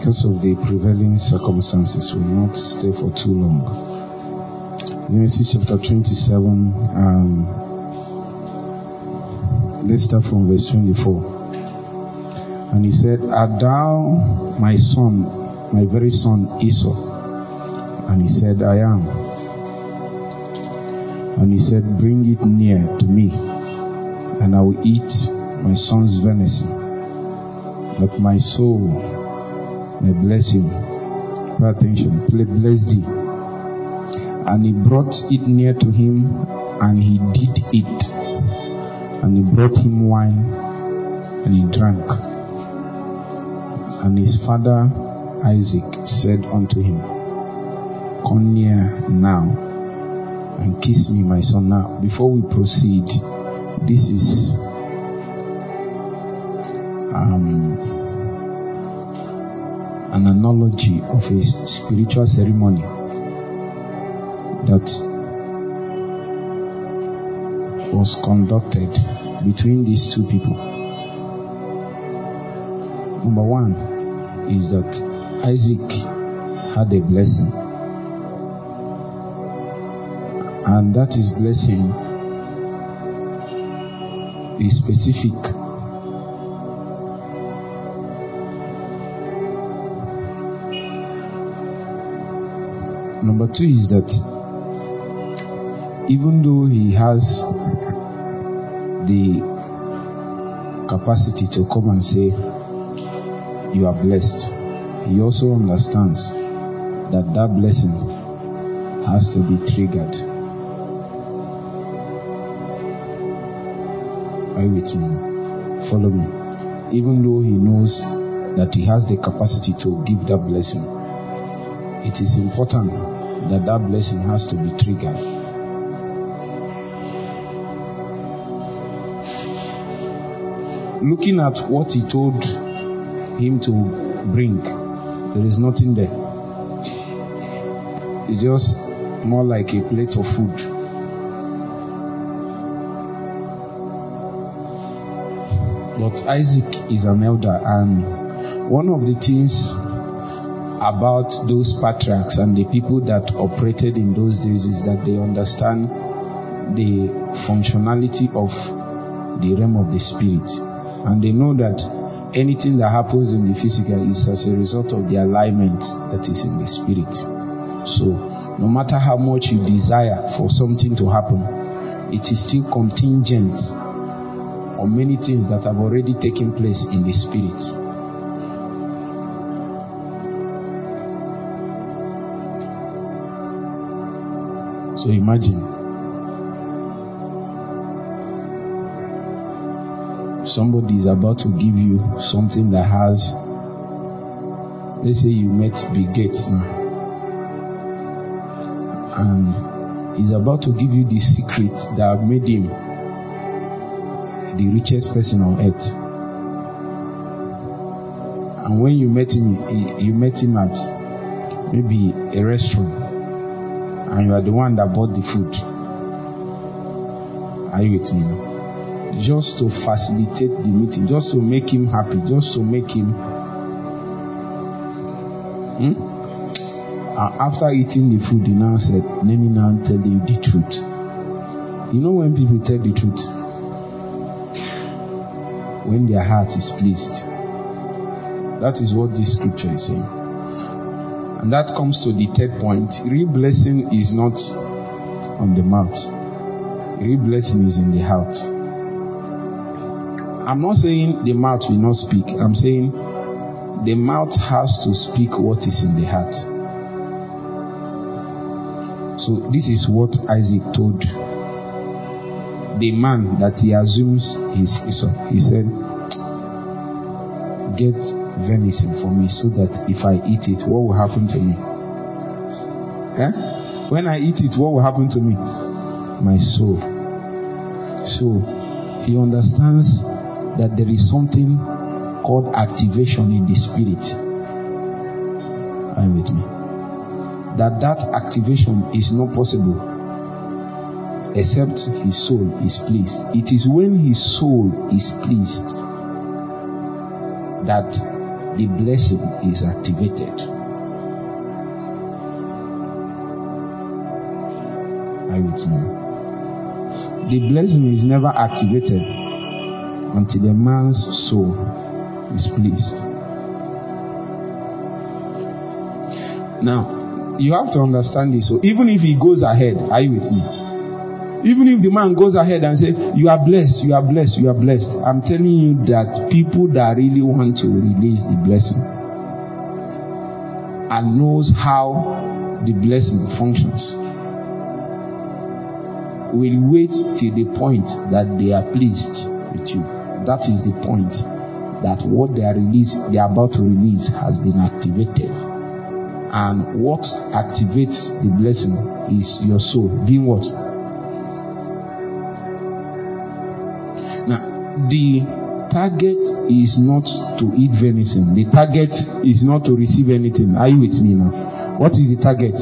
because of the prevailing circumstances, will not stay for too long. Genesis chapter 27, let's start from verse 24. And he said, "Art thou my son, my very son Esau?" And he said, "I am." And he said, "Bring it near to me, and I will eat my son's venison, that my soul may bless him." Pay attention. Bless thee. And he brought it near to him, and he did eat. And he brought him wine, and he drank. And his father Isaac said unto him, "Come near now, and kiss me, my son." Now, before we proceed, this is an analogy of a spiritual ceremony that was conducted between these two people. Number one is that Isaac had a blessing, and that his blessing is specific. Number two is that even though he has the capacity to come and say, "You are blessed," he also understands that that blessing has to be triggered. Are you with me? Follow me. Even though he knows that he has the capacity to give that blessing, it is important that that blessing has to be triggered. Looking at what he told him to bring, there is nothing there. It's just more like a plate of food. But Isaac is an elder, and one of the things about those patriarchs and the people that operated in those days is that they understand the functionality of the realm of the spirit, and they know that anything that happens in the physical is as a result of the alignment that is in the spirit. So no matter how much you desire for something to happen, it is still contingent on many things that have already taken place in the spirit. So imagine somebody is about to give you something that has, let's say you met Bill Gates now, and he's about to give you the secret that made him the richest person on earth. And when you met him, you met him at maybe a restaurant, and you are the one that bought the food. Are you with me now? Just to facilitate the meeting, just to make him happy, just to make him. After eating the food, he now said, "Let me now tell you the truth." You know when people tell the truth? When their heart is pleased. That is what this scripture is saying. And that comes to the third point. Real blessing is not on the mouth. Real blessing is in the heart. I'm not saying the mouth will not speak. I'm saying the mouth has to speak what is in the heart. So this is what Isaac told the man that he assumes is Esau. He said, "Get venison for me, so that if I eat it, what will happen to me? When I eat it, what will happen to me? My soul." So he understands that there is something called activation in the spirit. Are you with me? That activation is not possible except his soul is pleased. It is when his soul is pleased that the blessing is activated. Are you with me? The blessing is never activated until a man's soul is pleased. Now, you have to understand this. So even if he goes ahead, are you with me? Even if the man goes ahead and says, you are blessed, you are blessed, you are blessed. I'm telling you that people that really want to release the blessing and knows how the blessing functions will wait till the point that they are pleased with you. That is the point that what they are about to release has been activated. And what activates the blessing is your soul being what? Now, the target is not to eat venison. The target is not to receive anything. Are you with me now? What is the target?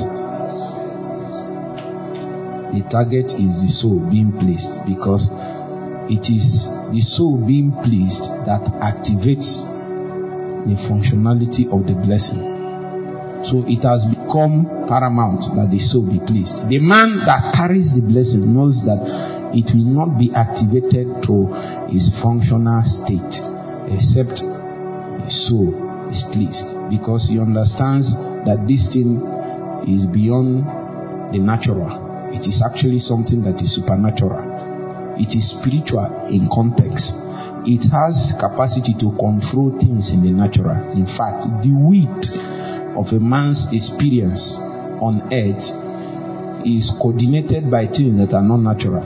The target is the soul being pleased, because it is the soul being pleased that activates the functionality of the blessing. So it has become paramount that the soul be pleased. The man that carries the blessing knows that it will not be activated to his functional state except his soul is pleased, because he understands that this thing is beyond the natural. It is actually something that is supernatural. It is spiritual in context. It has capacity to control things in the natural. In fact, the width of a man's experience on earth is coordinated by things that are not natural.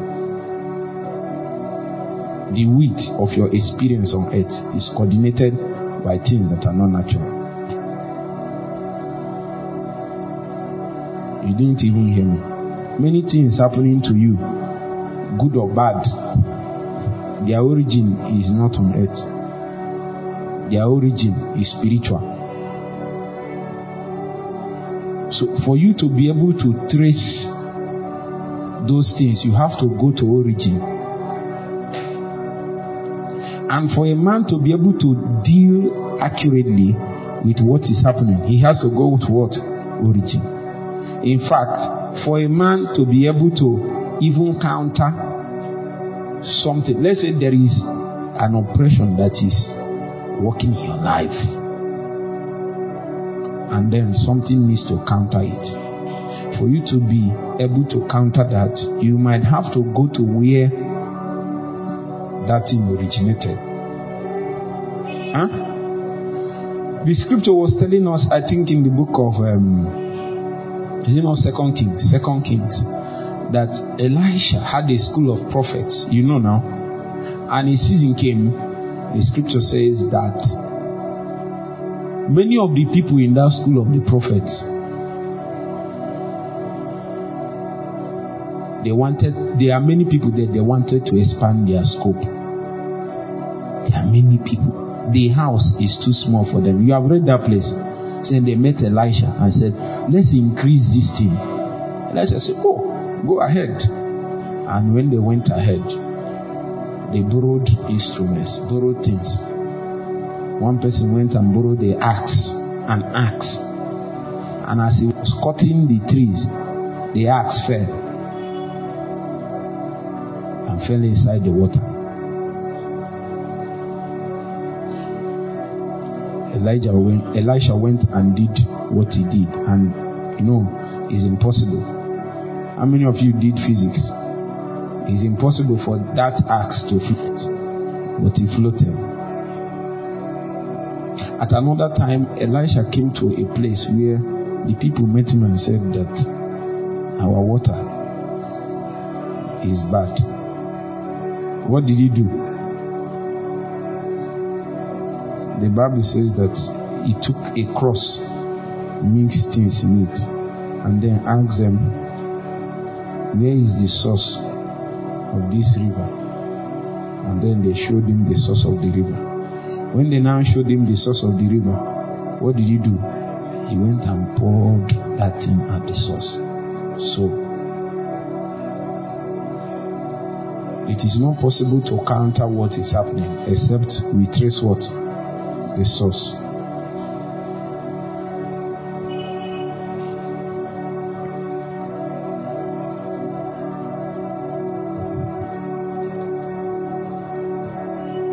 The width of your experience on earth is coordinated by things that are not natural. You didn't even hear me. Many things happening to you, good or bad, their origin is not on earth. Their origin is spiritual. So for you to be able to trace those things, you have to go to origin. And for a man to be able to deal accurately with what is happening, he has to go with what? Origin. In fact, for a man to be able to even counter something, let's say there is an oppression that is working in your life, and then something needs to counter it. For you to be able to counter that, you might have to go to where that thing originated. The scripture was telling us, I think in the book of Second Kings, that Elisha had a school of prophets, now, and his season came. The scripture says that many of the people in that school of the prophets, there are many people that they wanted to expand their scope. There are many people. The house is too small for them. You have read that place. Saying they met Elisha and said, let's increase this thing. Elisha said, go ahead. And when they went ahead, they borrowed instruments, borrowed things. One person went and borrowed an axe. And as he was cutting the trees, the axe fell and fell inside the water. Elisha went and did what he did, and it's impossible. How many of you did physics? It's impossible for that axe to float, but it floated. At another time, Elisha came to a place where the people met him and said that our water is bad. What did he do? The Bible says that he took a cross, mixed things in it, and then asked them, where is the source of this river? And then they showed him the source of the river. When they now showed him the source of the river, what did he do? He went and poured that thing at the source. So, it is not possible to counter what is happening except we trace what? The source.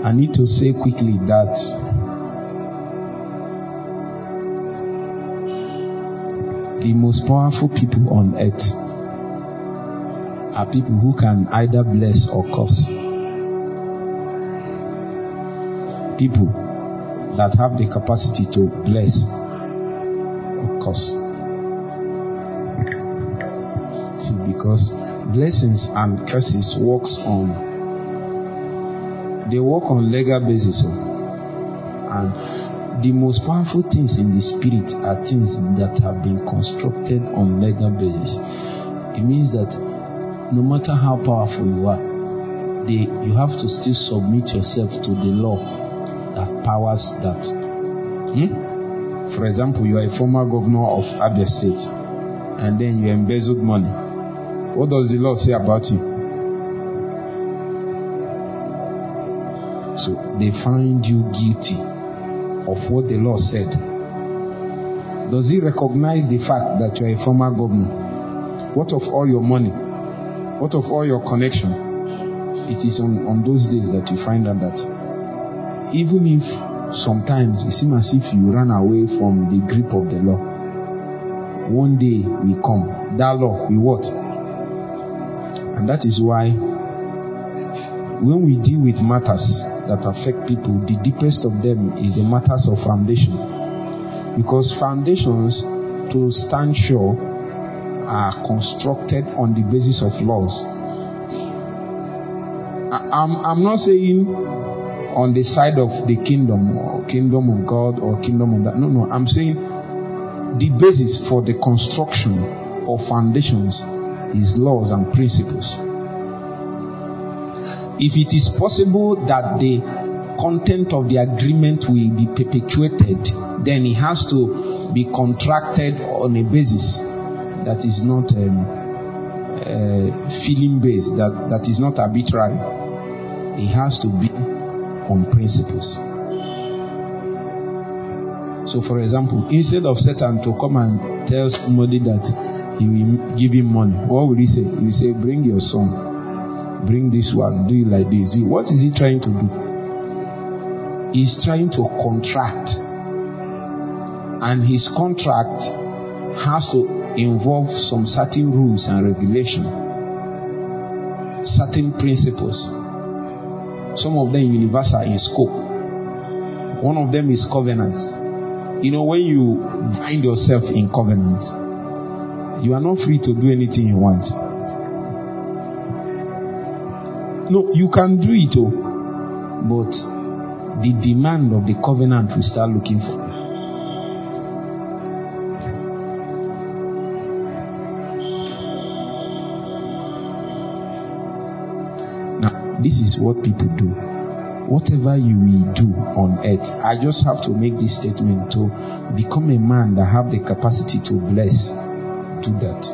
I need to say quickly that the most powerful people on earth are people who can either bless or curse. People that have the capacity to bless or curse. See, because blessings and curses work on legal basis. And the most powerful things in the spirit are things that have been constructed on legal basis. It means that no matter how powerful you are, you have to still submit yourself to the law that powers that. For example, you are a former governor of Abia State, and then you embezzled money. What does the law say about you? So they find you guilty of what the law said. Does he recognize the fact that you are a former governor? What of all your money? What of all your connection? It is on those days that you find out that even if sometimes it seems as if you run away from the grip of the law, one day we come, that law we what? And that is why when we deal with matters that affect people, the deepest of them is the matters of foundation. Because foundations to stand sure are constructed on the basis of laws. I'm not saying on the side of the kingdom or kingdom of God or kingdom of that. No. I'm saying the basis for the construction of foundations is laws and principles. If it is possible that the content of the agreement will be perpetuated, then it has to be contracted on a basis that is not feeling based, that is not arbitrary. It has to be on principles. So, for example, instead of Satan to come and tell somebody that he will give him money, what will he say? He will say, bring your son, bring this one, do it like this. What is he trying to do? He's trying to contract, and his contract has to involve some certain rules and regulations, certain principles. Some of them universal in scope. One of them is covenants. When you bind yourself in covenant, you are not free to do anything you want. No, you can do it, but the demand of the covenant will start looking for. Now, this is what people do. Whatever you will do on earth, I just have to make this statement: to become a man that have the capacity to bless, do that.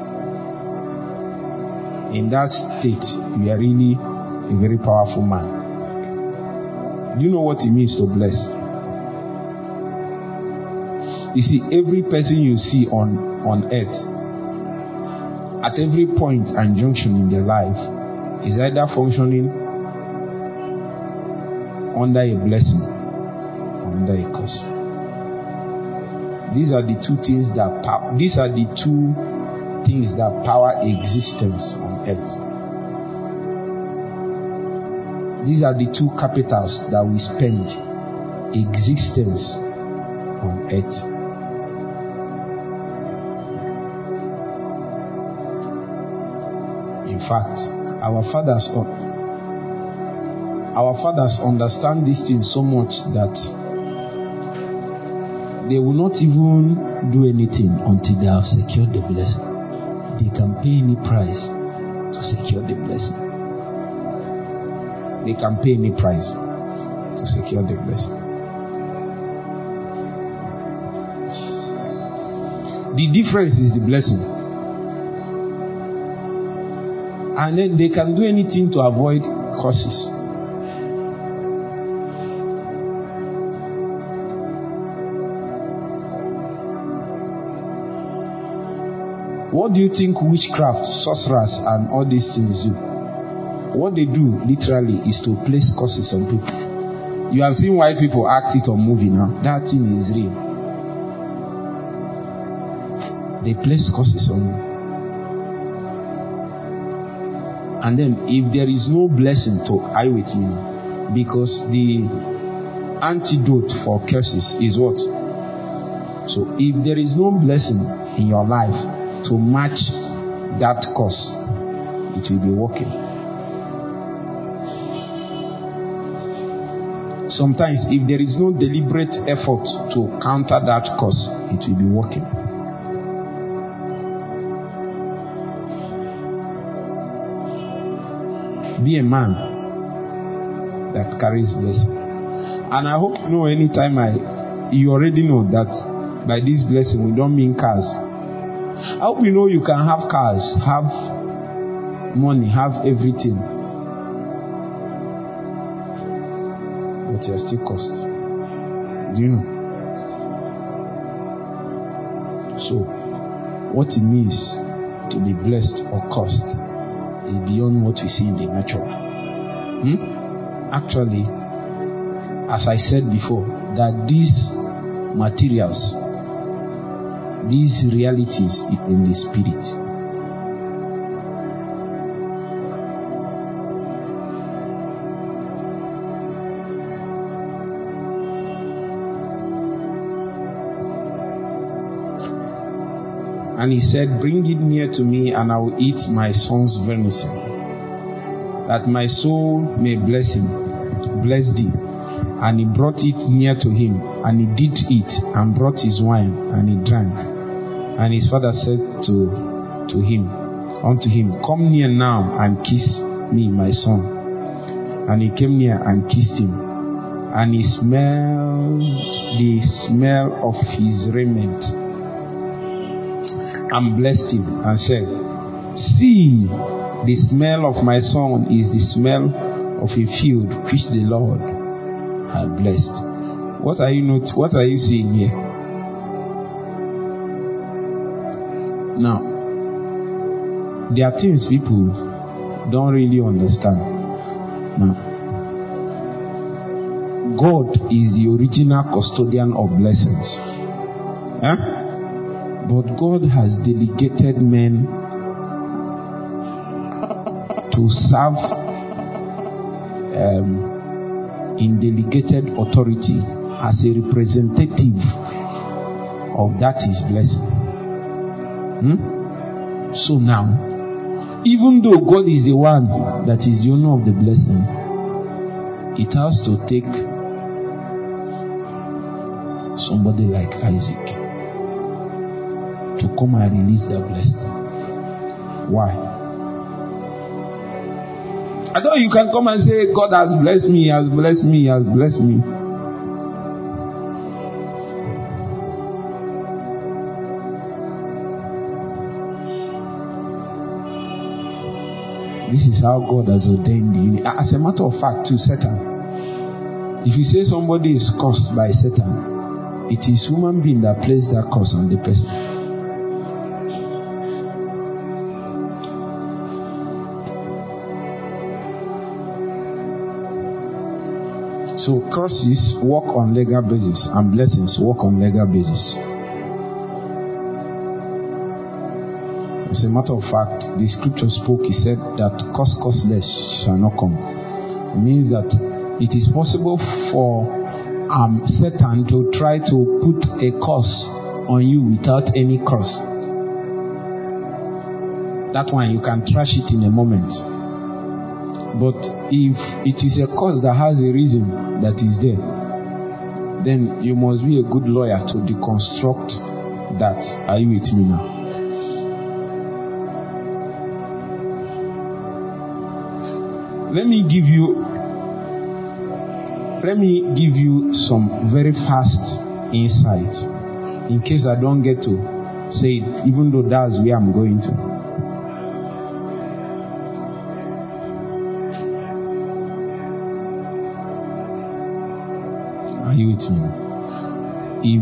In that state, you are really a very powerful man. Do you know what it means to bless? You see, every person you see on earth, at every point and junction in their life, is either functioning under a blessing or under a curse. These are the two things that power existence on earth. These are the two capitals that we spend existence on earth. In fact, our fathers understand this thing so much that they will not even do anything until they have secured the blessing. They can pay any price to secure the blessing. They can pay any price to secure the blessing. The difference is the blessing. And then they can do anything to avoid curses. What do you think witchcraft, sorcerers, and all these things do? What they do literally is to place curses on people. You have seen white people act it on movie now. That thing is real. They place curses on you. And then if there is no blessing to are you with me? Because the antidote for curses is what? So if there is no blessing in your life to match that curse, it will be working. Sometimes if there is no deliberate effort to counter that curse, it will be working. Be a man that carries blessing. And I hope you know anytime you already know that by this blessing we don't mean cars. I hope you know you can have cars, have money, have everything, but you're still cursed. Do you know? So what it means to be blessed or cursed is beyond what we see in the natural. Actually, as I said before, that these materials, these realities in the spirit. And he said, bring it near to me and I will eat my son's venison, that my soul may bless him, bless thee. And he brought it near to him, and he did eat, and brought his wine, and he drank. And his father said unto him, come near now and kiss me, my son. And he came near and kissed him. And he smelled the smell of his raiment, and blessed him, and said, see, the smell of my son is the smell of a field which the Lord had blessed. What are you seeing here? Now, there are things people don't really understand. Now, God is the original custodian of blessings. But God has delegated men to serve in delegated authority as a representative of that his blessing. So now, even though God is the one that is the owner of the blessing, it has to take somebody like Isaac to come and release that blessing. Why? I thought you can come and say, God has blessed me, has blessed me, has blessed me. This is how God has ordained you. As a matter of fact, to Satan, if you say somebody is cursed by Satan, it is human being that placed that curse on the person. So curses work on legal basis and blessings work on legal basis. As a matter of fact, the scripture spoke, he said that curseless shall not come. It means that it is possible for Satan to try to put a curse on you without any curse. That one you can trash it in a moment. But if it is a curse that has a reason that is there, then you must be a good lawyer to deconstruct that. Are you with me now? Let me give you some very fast insight in case I don't get to say it, even though that's where I'm going to. Are you with me? If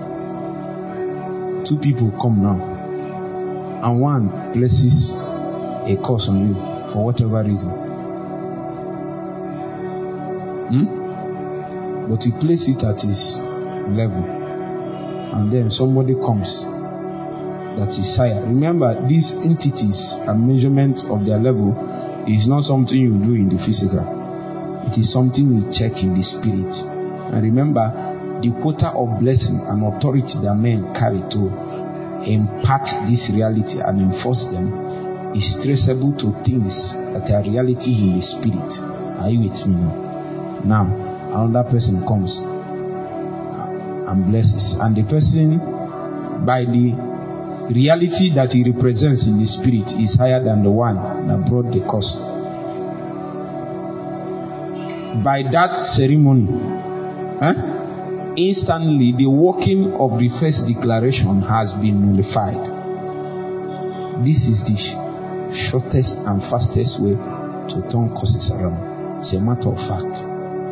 two people come now and one places a curse on you for whatever reason, but he placed it at his level. And then somebody comes that is higher. Remember, these entities and measurement of their level is not something you do in the physical. It is something we check in the spirit. And remember, the quota of blessing and authority that men carry to impart this reality and enforce them is traceable to things that are realities in the spirit. Are you with me now? Now, another person comes and blesses, and the person, by the reality that he represents in the spirit, is higher than the one that brought the curse. By that ceremony, instantly the working of the first declaration has been nullified. This is the shortest and fastest way to turn curses around. It's a matter of fact.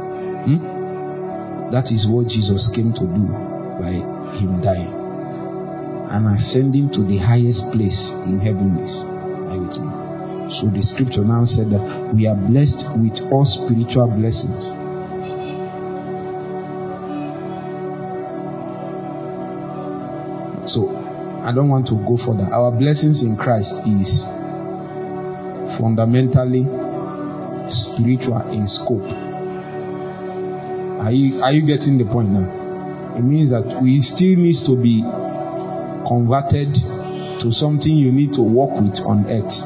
That is what Jesus came to do by him dying and ascending to the highest place in heavenlies. Are you with me? So the scripture now said that we are blessed with all spiritual blessings. So I don't want to go further. Our blessings in Christ is fundamentally spiritual in scope. Are you getting the point now? It means that we still need to be converted to something you need to work with on earth.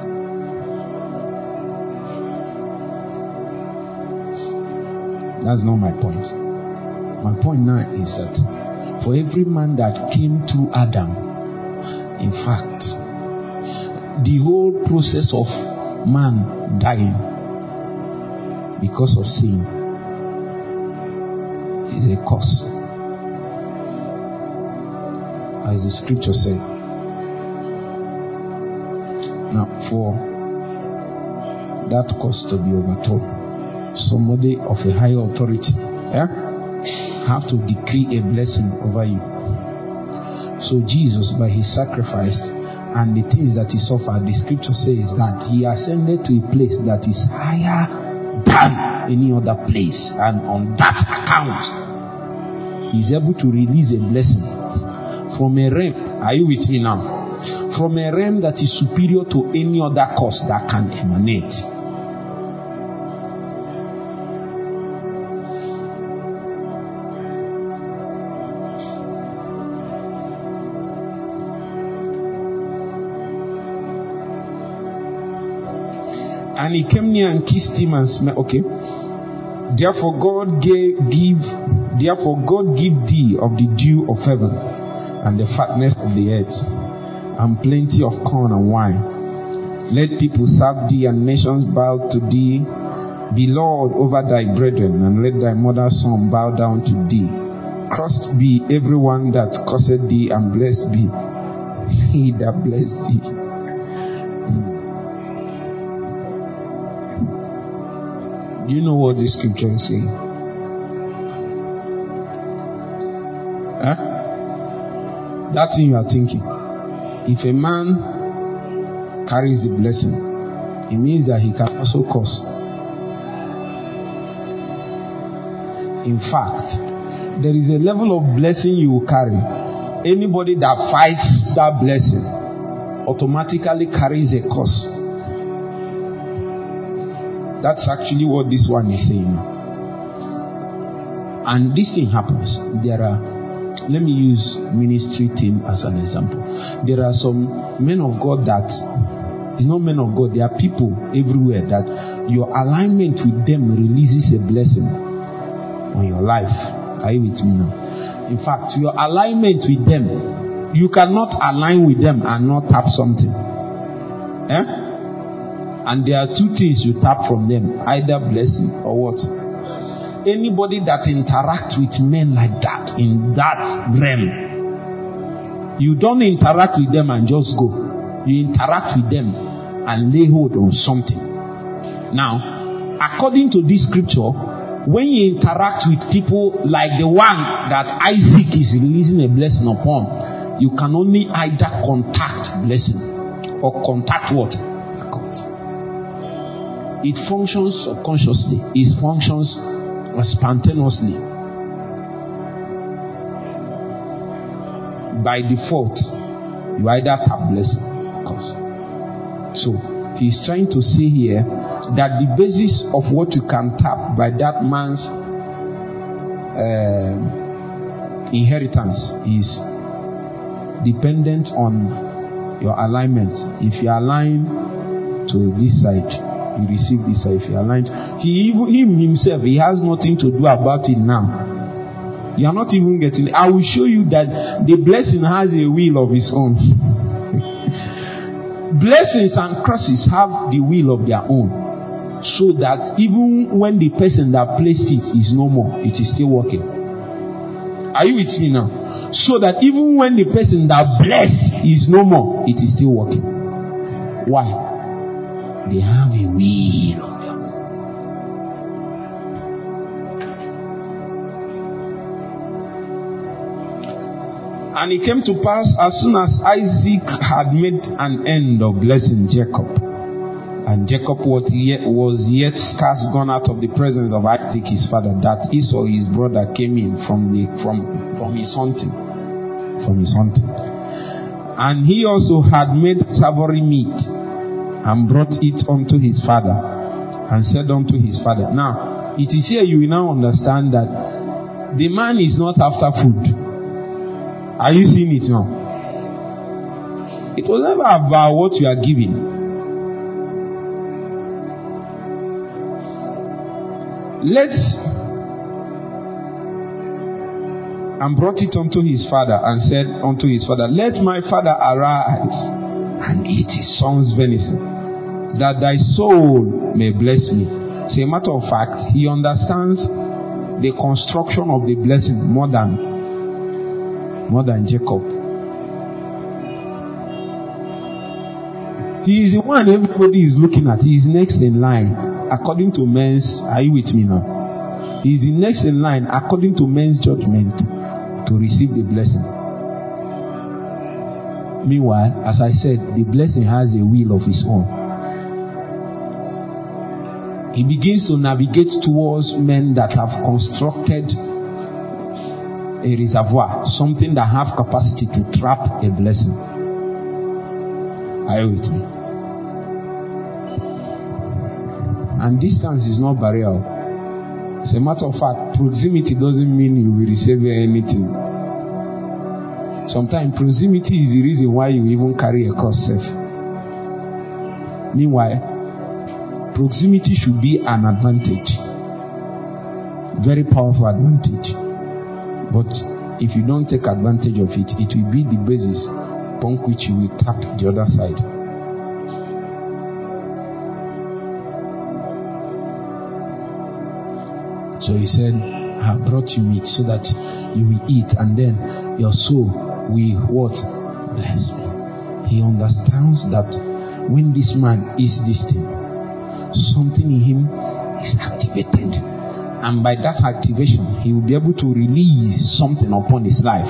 That's not my point. My point now is that for every man that came through Adam, in fact, the whole process of man dying because of sin is a curse. As the scripture said. Now, for that curse to be overthrown, somebody of a higher authority have to decree a blessing over you. So Jesus, by his sacrifice and the things that he suffered, the scripture says that he ascended to a place that is higher than any other place, and on that account he is able to release a blessing from a realm. Are you with me now? From a realm that is superior to any other cause that can emanate. And he came near and kissed him and smelled. Okay. Therefore God give thee of the dew of heaven and the fatness of the earth and plenty of corn and wine. Let people serve thee and nations bow to thee. Be Lord over thy brethren, and let thy mother's son bow down to thee. Cursed be everyone that curseth thee, and blessed be he that blessed thee. Do you know what this scripture is saying? That thing you are thinking. If a man carries the blessing, it means that he can also curse. In fact, there is a level of blessing you will carry. Anybody that fights that blessing automatically carries a curse. That's actually what this one is saying. And this thing happens. Let me use ministry team as an example. There are some men of God that, it's not men of God, there are people everywhere that your alignment with them releases a blessing on your life. Are you with me now? In fact, your alignment with them, you cannot align with them and not tap something. And there are two things you tap from them, either blessing or what? Anybody that interacts with men like that, in that realm, you don't interact with them and just go. You interact with them and lay hold on something. Now, according to this scripture, when you interact with people like the one that Isaac is releasing a blessing upon, you can only either contact blessing or contact what? It functions subconsciously. It functions spontaneously. by default, you either tap blessing. So he's trying to say here that the basis of what you can tap by that man's inheritance is dependent on your alignment. If you align to this side, you receive this side. If you align, him himself, he has nothing to do about it now. You are not even getting it. I will show you that the blessing has a will of its own. Blessings and curses have the will of their own, so that even when the person that placed it is no more, it is still working. Are you with me now? So that even when the person that blessed is no more, it is still working. Why? They have a will of their own. And it came to pass, as soon as Isaac had made an end of blessing Jacob, and Jacob was yet scarce gone out of the presence of Isaac his father, that Esau his brother came in from his hunting. And he also had made savory meat, and brought it unto his father, and said unto his father. Now, it is here you will now understand that the man is not after food. Are you seeing it now? It was never about what you are giving. And brought it unto his father, and said unto his father, let my father arise and eat his son's venison, that thy soul may bless me. As a matter of fact, he understands the construction of the blessing more than Jacob. He is the one everybody is looking at. He is next in line according to men's. Are you with me now? He is the next in line according to men's judgment to receive the blessing. Meanwhile, as I said, the blessing has a will of its own. He begins to navigate towards men that have constructed a reservoir, something that have capacity to trap a blessing. Are you with me? And distance is not barrier. As a matter of fact, proximity doesn't mean you will receive anything. Sometimes proximity is the reason why you even carry a cross safe. Meanwhile, proximity should be an advantage. Very powerful advantage. But if you don't take advantage of it, it will be the basis upon which you will tap the other side. So he said, I have brought you meat so that you will eat, and then your soul will what? Bless me. He understands that when this man eats this thing, something in him is activated. And by that activation, he will be able to release something upon his life.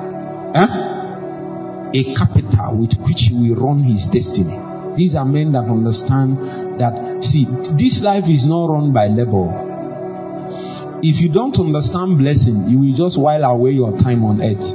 A capital with which he will run his destiny. These are men that understand that, see, this life is not run by labor. If you don't understand blessing, you will just while away your time on earth.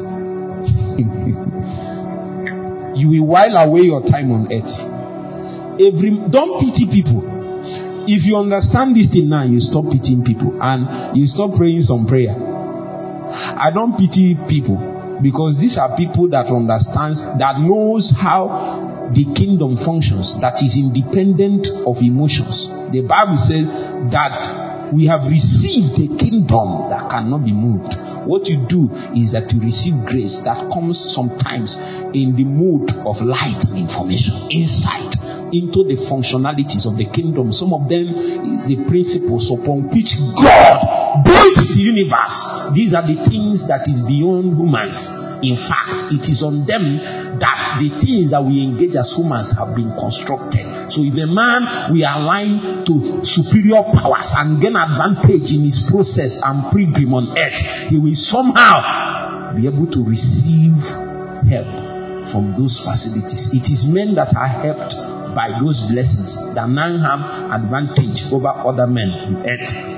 You will while away your time on earth. Don't pity people. If you understand this thing now, you stop pitying people and you stop praying some prayer. I don't pity people because these are people that understands, that knows how the kingdom functions, that is independent of emotions. The Bible says that we have received a kingdom that cannot be moved. What you do is that you receive grace that comes sometimes in the mode of light and information, insight into the functionalities of the kingdom. Some of them is the principles upon which God built the universe. These are the things that is beyond humans. In fact, it is on them that the things that we engage as humans have been constructed. So if a man will align to superior powers and gain advantage in his process and pilgrim on earth, he will somehow be able to receive help from those facilities. It is men that are helped by those blessings that now have advantage over other men on earth.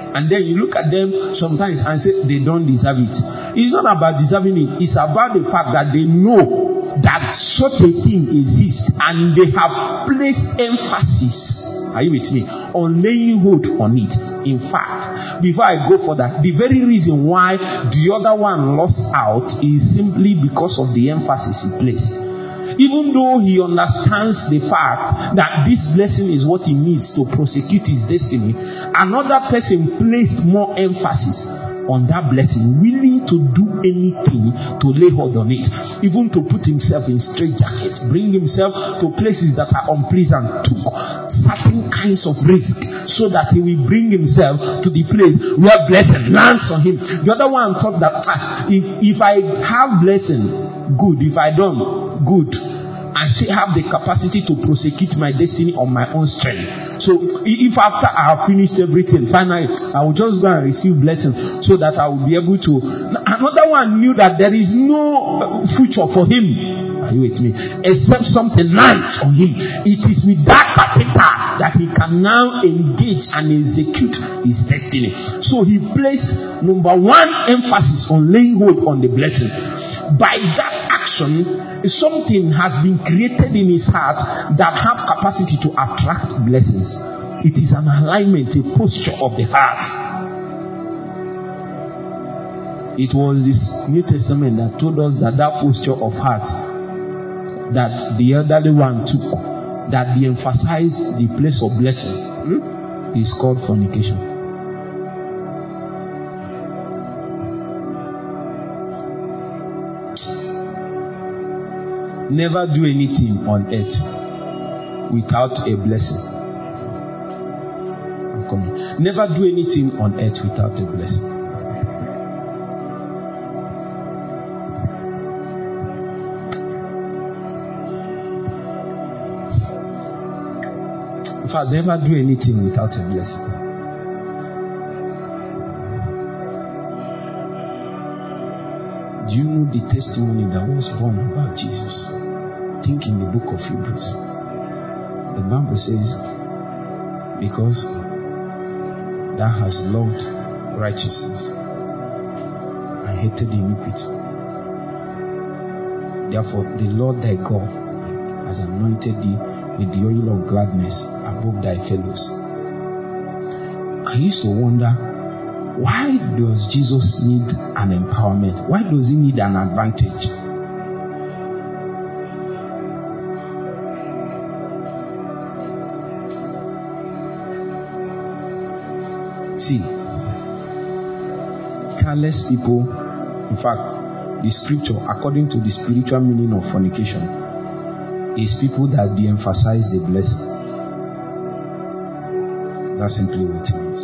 And then you look at them sometimes and say they don't deserve it. It's not about deserving it. It's about the fact that they know that such a thing exists and they have placed emphasis, are you with me, on laying hold on it. In fact, before I go further, the very reason why the other one lost out is simply because of the emphasis he placed. Even though he understands the fact that this blessing is what he needs to prosecute his destiny, another person placed more emphasis on that blessing, willing to do anything to lay hold on it, even to put himself in straitjackets, bring himself to places that are unpleasant, took certain kinds of risk so that he will bring himself to the place where blessing lands on him. The other one thought that if I have blessing, good. If I don't, good. I still have the capacity to prosecute my destiny on my own strength. So if after I have finished everything, finally I will just go and receive blessing so that I will be able to. Another one knew that there is no future for him. Are you with me? Except something lands on him. It is with that capital that he can now engage and execute his destiny. So he placed number one emphasis on laying hold on the blessing. By that action, something has been created in his heart that have capacity to attract blessings. It is an alignment, a posture of the heart. It was this New Testament that told us that posture of heart that the elderly one took, that they emphasized the place of blessing, is called fornication. Never do anything on earth without a blessing. I'm coming. Never do anything on earth without a blessing. In fact, never do anything without a blessing. Do you know the testimony that was born about Jesus? Think in the book of Hebrews. The Bible says, because thou hast loved righteousness and hated iniquity, therefore the Lord thy God has anointed thee with the oil of gladness above thy fellows. I used to wonder, why does Jesus need an empowerment? Why does he need an advantage? See, careless people, in fact, the scripture, according to the spiritual meaning of fornication, is people that de-emphasize the blessing. That's simply what it means.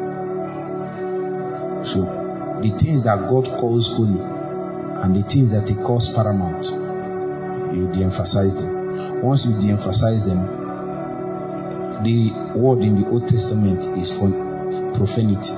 So, the things that God calls holy and the things that He calls paramount, you de-emphasize them. Once you de-emphasize them, the word in the Old Testament is for profanity.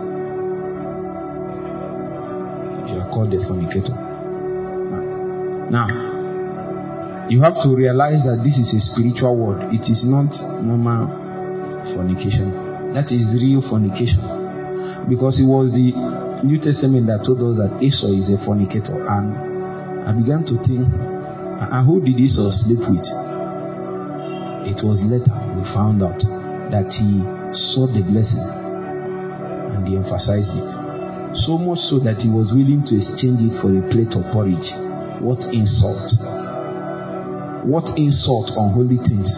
You are called a fornicator. Now, you have to realize that this is a spiritual word. It is not normal fornication. That is real fornication. Because it was the New Testament that told us that Esau is a fornicator. And I began to think, who did Esau sleep with? It was later we found out that he saw the blessing and he emphasized it. So much so that he was willing to exchange it for a plate of porridge. What insult! What insult on holy things.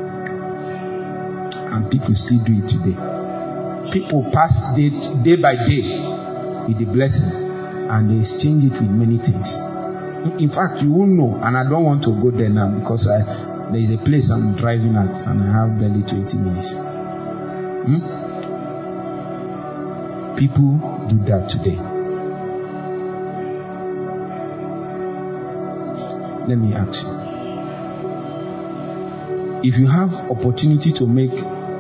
And people still do it today. People pass day by day with the blessing and they exchange it with many things. In fact, you won't know, and I don't want to go there now because there is a place I'm driving at and I have barely 20 minutes. People do that today. Let me ask you. If you have opportunity to make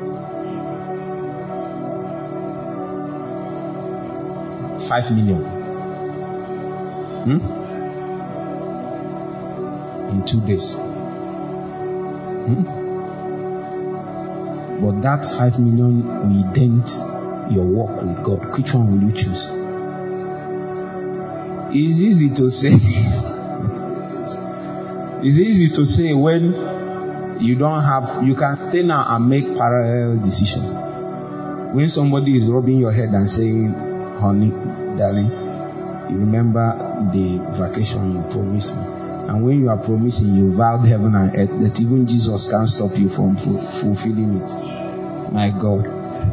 $5 million in 2 days, but that $5 million will dent your walk with God, which one will you choose? It's easy to say. It's easy to say when you can stay now and make parallel decision. When somebody is rubbing your head and saying, honey, darling, you remember the vacation you promised me. And when you are promising, you vowed heaven and earth that even Jesus can't stop you from fulfilling it. My God.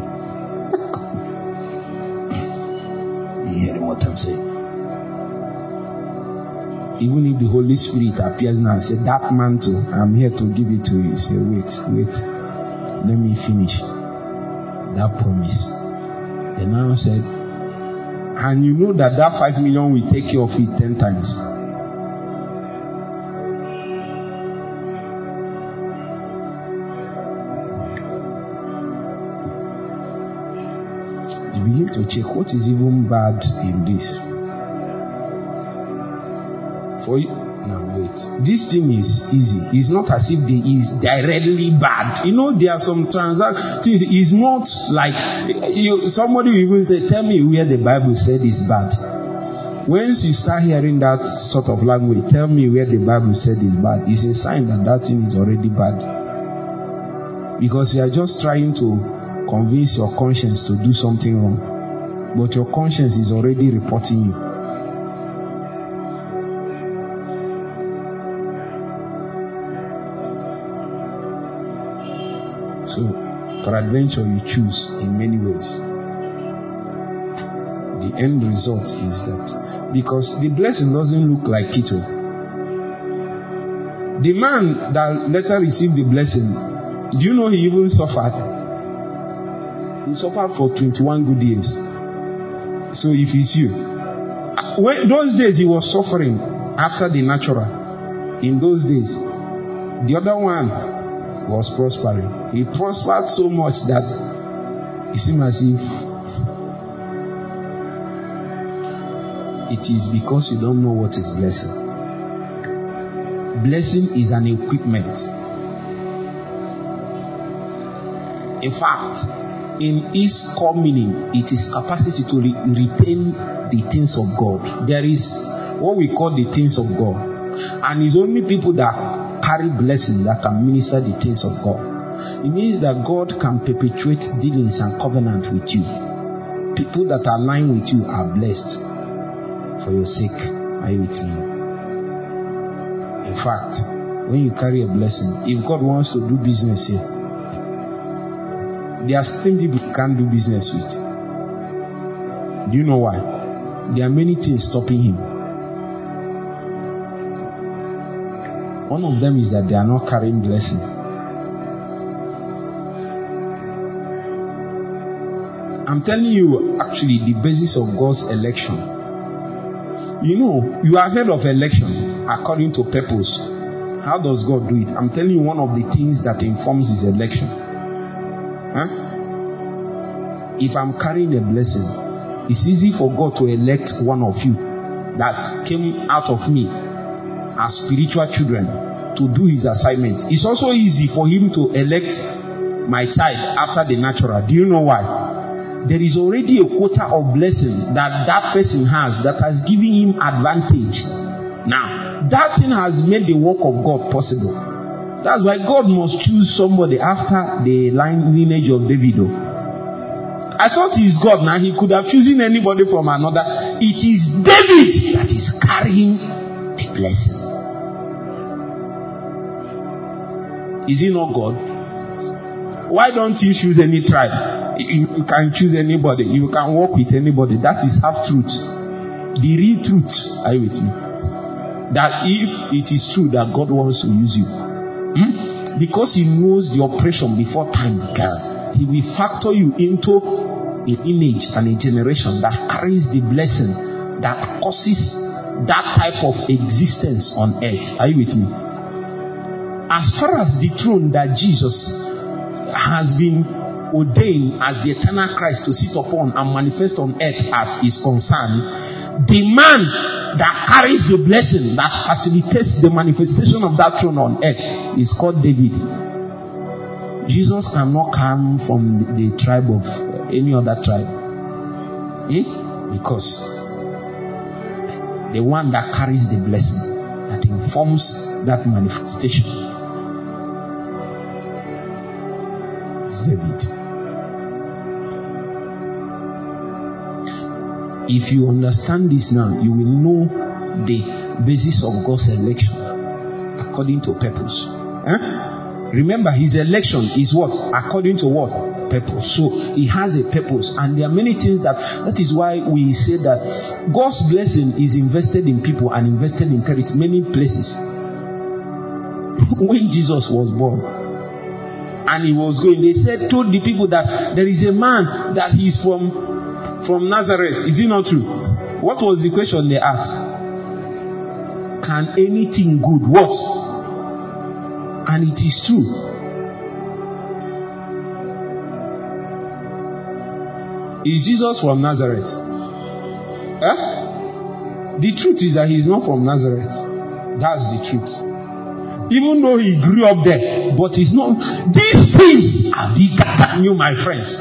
You hear what I'm saying? Even if the Holy Spirit appears now and says, that mantle, I'm here to give it to you. You say, wait, let me finish that promise. The man said, and you know that 5 million will take care of it 10 times. You begin to check what is even bad in this. For you, now wait. This thing is easy. It's not as if it is directly bad. You know, there are some transactions. It's not like somebody will say, tell me where the Bible said it's bad. Once you start hearing that sort of language, tell me where the Bible said it's bad. It's a sign that thing is already bad. Because you are just trying to convince your conscience to do something wrong. But your conscience is already reporting you. So, peradventure you choose in many ways. The end result is that because the blessing doesn't look like it. The man that later received the blessing, do you know he even suffered? He suffered for 21 good years. So if it's you, when those days he was suffering after the natural. In those days, the other one was prospering. He prospered so much that it seemed as if it is because you don't know what is blessing. Blessing is an equipment. In fact, in its core meaning, it is capacity to retain the things of God. There is what we call the things of God, and it's only people that carry blessing that can minister the things of God. It means that God can perpetuate dealings and covenant with you. People that align with you are blessed for your sake. Are you with me? In fact, when you carry a blessing, if God wants to do business here, there are certain people you can't do business with. Do you know why? There are many things stopping him. One of them is that they are not carrying blessing. I'm telling you, actually, the basis of God's election. You know, you have heard of election according to purpose. How does God do it? I'm telling you, one of the things that informs his election. If I'm carrying a blessing, it's easy for God to elect one of you that came out of me as spiritual children to do his assignment. It's also easy for him to elect my child after the natural. Do you know why? There is already a quota of blessing that person has that has given him advantage. Now, that thing has made the work of God possible. That's why God must choose somebody after the lineage of David. I thought he is God. Now he could have chosen anybody from another. It is David that is carrying the blessing. Is he not God? Why don't you choose any tribe? You can choose anybody. You can work with anybody. That is half truth. The real truth, are you with me? That if it is true that God wants to use you, because he knows the operation before time began, he will factor you into an image and a generation that carries the blessing that causes that type of existence on earth. Are you with me? As far as the throne that Jesus has been ordained as the eternal Christ to sit upon and manifest on earth as is concerned, the man that carries the blessing that facilitates the manifestation of that throne on earth is called David. Jesus cannot come from the tribe of any other tribe. Because the one that carries the blessing, that informs that manifestation, is David. If you understand this now, you will know the basis of God's election according to purpose. Remember, his election is what? According to what? Purpose. So he has a purpose, and there are many things that is why we say that God's blessing is invested in people and invested in character. Many places. When Jesus was born and he was going, they told the people that there is a man that he's from Nazareth. Is it not true? What was the question they asked? Can anything good what? And it is true. Is Jesus from Nazareth? The truth is that he is not from Nazareth. That's the truth. Even though he grew up there, but it's not. These things are bigger than you, my friends.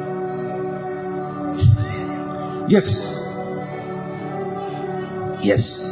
Yes. Yes.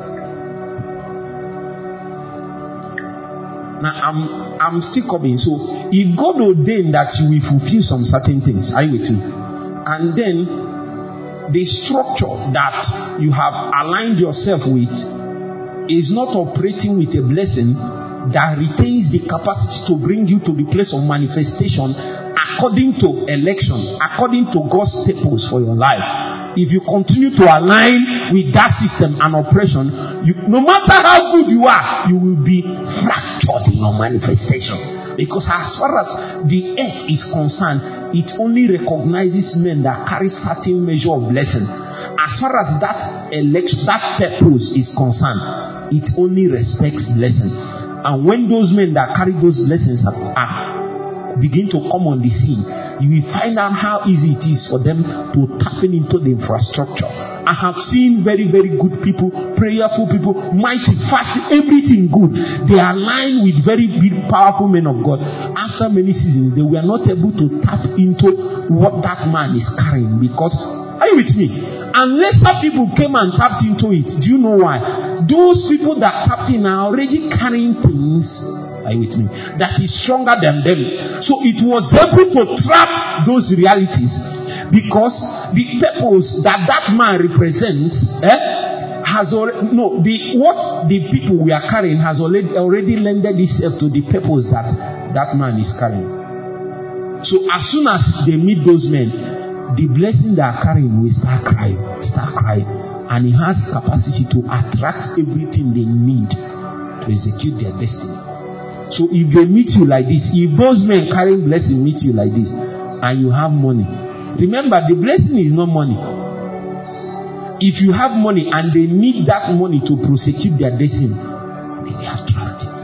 Now I'm still coming. So if God ordained that you will fulfill some certain things, are you with me? And then the structure that you have aligned yourself with is not operating with a blessing that retains the capacity to bring you to the place of manifestation according to election, according to God's purpose for your life. If you continue to align with that system and operation, no matter how good you are, you will be fractured in your manifestation. Because as far as the earth is concerned, it only recognizes men that carry certain measure of blessing. As far as that election, that purpose is concerned, it only respects blessing. And when those men that carry those blessings begin to come on the scene, you will find out how easy it is for them to tap into the infrastructure. I have seen very, very good people, prayerful people, mighty, fast, everything good. They align with very big, powerful men of God. After many seasons, they were not able to tap into what that man is carrying. Because, are you with me? And lesser people came and tapped into it. Do you know why? Those people that tapped in are already carrying things, are you with me, that is stronger than them. So it was able to trap those realities, because the purpose that man represents has already, what the people we are carrying has already lended itself to the purpose that man is carrying. So as soon as they meet those men, the blessing they are carrying will start crying, and it has capacity to attract everything they need to execute their destiny. So if they meet you like this, if those men carrying blessing meet you like this, and you have money, remember the blessing is not money. If you have money and they need that money to prosecute their destiny, they will attract it.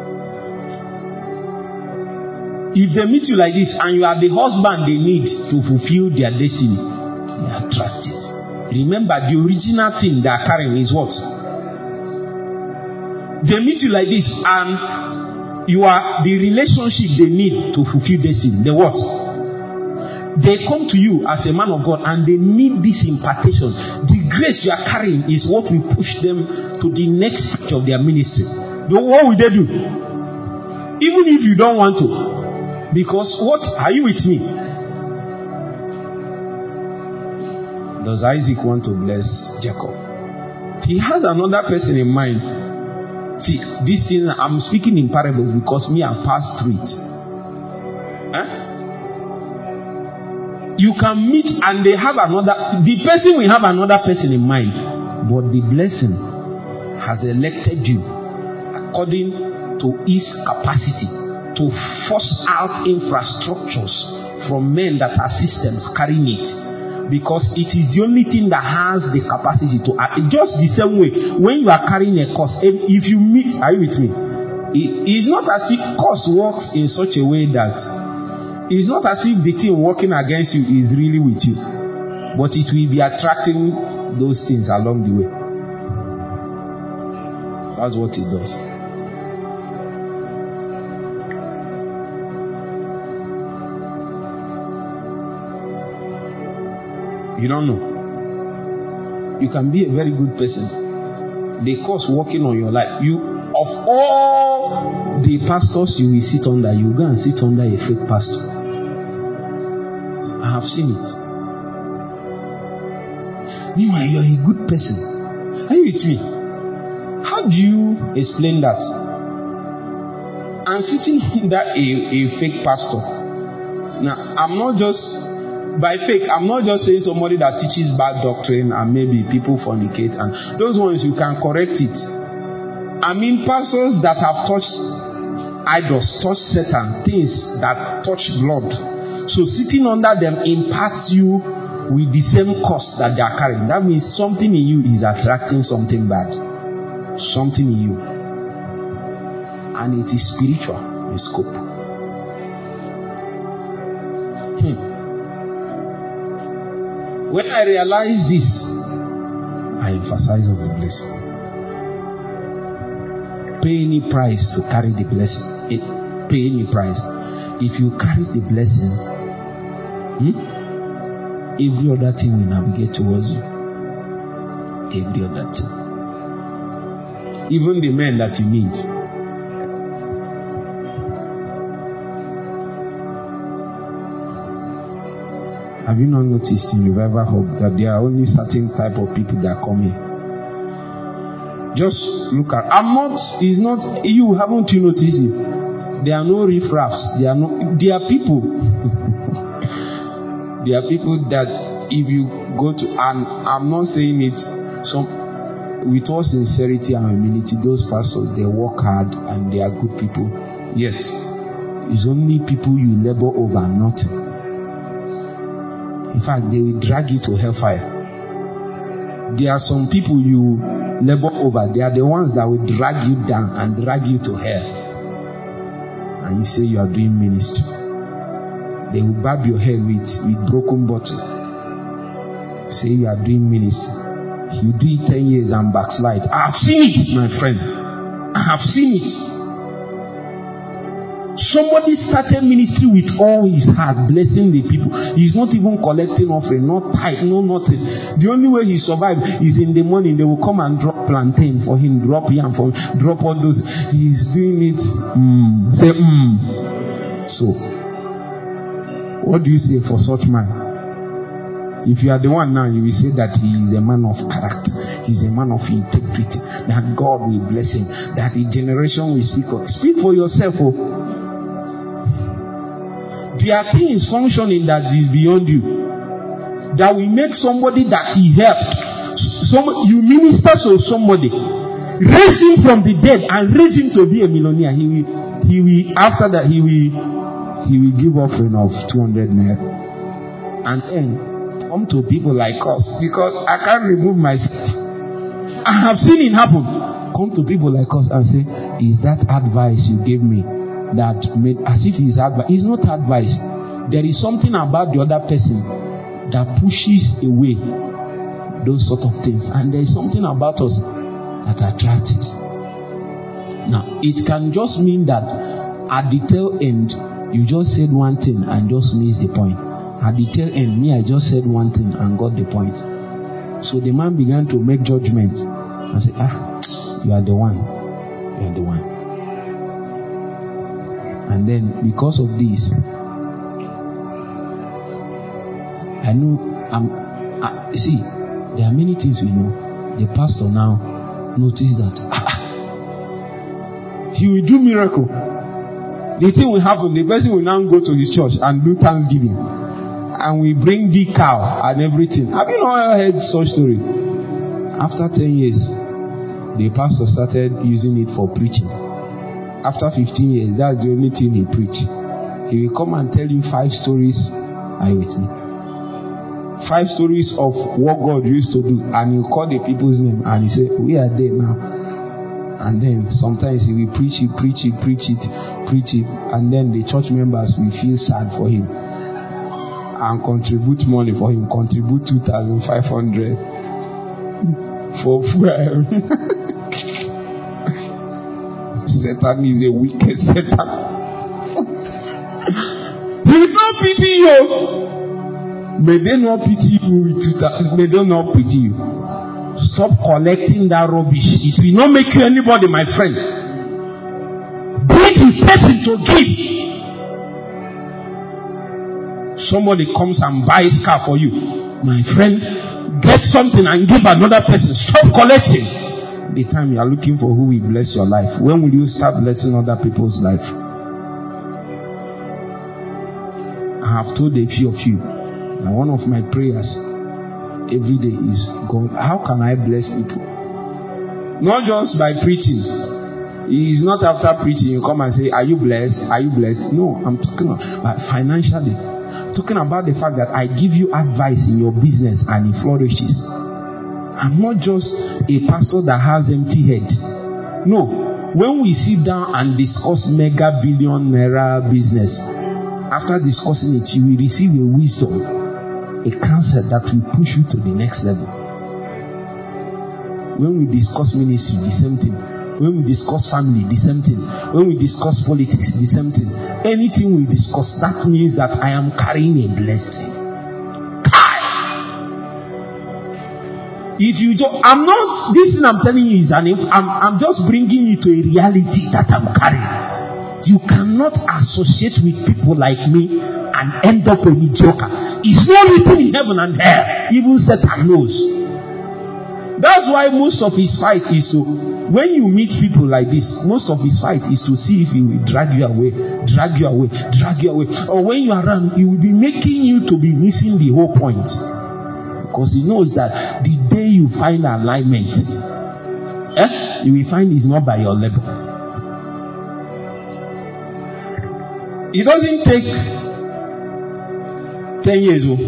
If they meet you like this and you are the husband they need to fulfill their destiny, they attract it. Remember, the original thing they are carrying is what? They meet you like this and you are the relationship they need to fulfill destiny. They what? They come to you as a man of God and they need this impartation. The grace you are carrying is what will push them to the next stage of their ministry. What will they do? Even if you don't want to. Because what? Are you with me? Does Isaac want to bless Jacob? He has another person in mind. See, this thing, I'm speaking in parables because me, I passed through it. You can meet and they have the person will have another person in mind, but the blessing has elected you according to his capacity to force out infrastructures from men that are systems carrying it. Because it is the only thing that has the capacity to act. Just the same way, when you are carrying a course, if you meet, are you with me? It's not as if course works in such a way that it's not as if the thing working against you is really with you, but it will be attracting those things along the way. That's what it does. You don't know. You can be a very good person. The curse working on your life. You, of all the pastors you will sit under, you go and sit under a fake pastor. I have seen it. Meanwhile, you're a good person. Are you with me? How do you explain that? I'm sitting under a fake pastor. Now, I'm not just by fake, I'm not just saying somebody that teaches bad doctrine and maybe people fornicate, and those ones you can correct it. I mean pastors that have touched idols, touched Satan, things that touch blood. So sitting under them imparts you with the same cost that they are carrying. That means something in you is attracting something bad. Something in you. And it is spiritual in scope. When I realize this, I emphasize on the blessing. Pay any price to carry the blessing. Pay any price. If you carry the blessing, every other thing will navigate towards you. Every other thing. Even the men that you need. Have you not noticed and you've ever heard that there are only certain type of people that come here? Just look at. It's not you. Haven't you noticed it? There are no riffraffs. There are people. There are people that if you go to, and I'm not saying it with all sincerity and humility, those pastors, they work hard and they are good people. Yet, it's only people you labor over, nothing. In fact, they will drag you to hellfire. There are some people you labor over. They are the ones that will drag you down and drag you to hell. And you say you are doing ministry. They will barb your head with broken bottle. Say you are doing ministry. You do it 10 years and backslide. I have seen it, my friend. I have seen it. Somebody started ministry with all his heart, blessing the people. He's not even collecting offering, not tithe, no nothing. The only way he survived is in the morning. They will come and drop plantain for him, drop yam for him, drop all those. He's doing it. Say So, what do you say for such man? If you are the one now, you will say that he is a man of character. He's a man of integrity. That God will bless him. That the generation will speak for. Speak for yourself. There are things functioning that is beyond you. That will make somebody that he helped. You minister to somebody. Raise him from the dead and raise him to be a millionaire. He will after that he will give offering of 200 naira. And then come to people like us, because I can't remove myself. I have seen it happen. Come to people like us and say, is that advice you gave me that made as if it's advice? It's not advice. There is something about the other person that pushes away those sort of things, and there is something about us that attracts it. Now, it can just mean that at the tail end you just said one thing and just missed the point. At the tail end, I just said one thing and got the point. So the man began to make judgment and say, you are the one. You are the one. And then because of this, I know see, there are many things we know. The pastor now notice that he will do miracle. The thing will happen. The person will now go to his church and do thanksgiving. And we bring the cow and everything. Have you not heard such story? After 10 years, the pastor started using it for preaching. After 15 years, that's the only thing he preached. He will come and tell you 5 stories. Are you with me? 5 stories of what God used to do. And he'll call the people's name and he say, we are there now. And then sometimes he will preach it. And then the church members will feel sad for him and contribute money for him. Contribute 2,500 for fuel. Satan is a wicked Satan. He will not pity you. May they not pity you. May they not pity you. Stop collecting that rubbish. It will not make you anybody, my friend. Bring the person to give. Somebody comes and buys car for you, my friend. Get something and give another person. Stop collecting. The time you are looking for who will bless your life. When will you start blessing other people's life? I have told a few of you, and one of my prayers every day is, God, how can I bless people? Not just by preaching. It is not after preaching you come and say, are you blessed? Are you blessed? No, I'm talking about financially. I'm talking about the fact that I give you advice in your business and it flourishes. I'm not just a pastor that has empty head. No. When we sit down and discuss mega billion naira business, after discussing it, you will receive a wisdom, a counsel that will push you to the next level. When we discuss ministry, the same thing. When we discuss family, the same thing. When we discuss politics, the same thing. Anything we discuss, that means that I am carrying a blessing. If you just, I'm not, this thing I'm telling you is I'm just bringing you to a reality that I'm carrying. You cannot associate with people like me and end up a mediocre. It's not written in heaven and hell. Even Satan knows. That's why most of his fight is to, when you meet people like this, most of his fight is to see if he will drag you away. Or when you are around, he will be making you to be missing the whole point. Because he knows that the day you find alignment, you will find it's not by your level. It doesn't take 10 years old.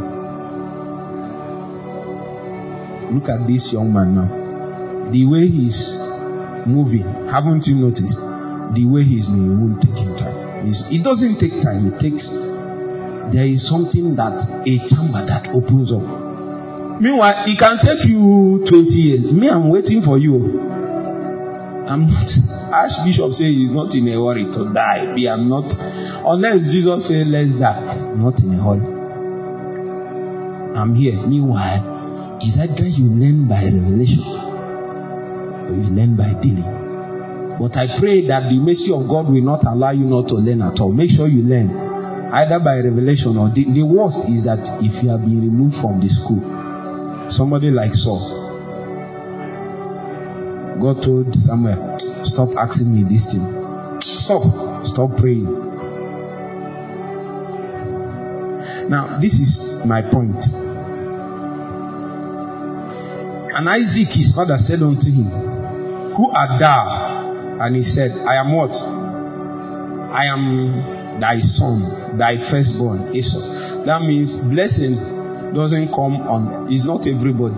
Look at this young man now. The way he's moving, haven't you noticed? The way he's moving, it won't take him time. It doesn't take time. There is something that, a chamber that opens up. Meanwhile, it can take you 20 years. Me, I'm waiting for you. I'm not. Archbishop says he's not in a hurry to die. Me, I'm not. Unless Jesus says let's die. I'm not in a hurry. I'm here. Meanwhile, is either you learn by revelation or you learn by dealing. But I pray that the mercy of God will not allow you not to learn at all. Make sure you learn either by revelation or the worst is that if you have been removed from the school. Somebody like Saul. God told Samuel, stop asking me this thing. Stop praying. Now, this is my point. And Isaac, his father, said unto him, who art thou? And he said, I am what? I am thy son, thy firstborn, Esau. That means blessing doesn't come on, it's not everybody.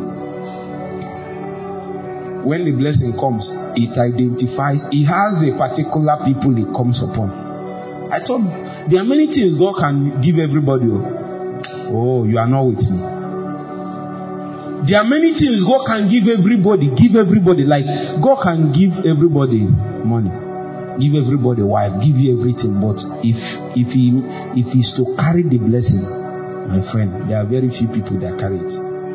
When the blessing comes, it identifies, it has a particular people it comes upon. I thought there are many things God can give everybody. Oh, you are not with me. There are many things God can give everybody. Like God can give everybody money, give everybody wife, give you everything. But if he's to carry the blessing, my friend, there are very few people that carry it.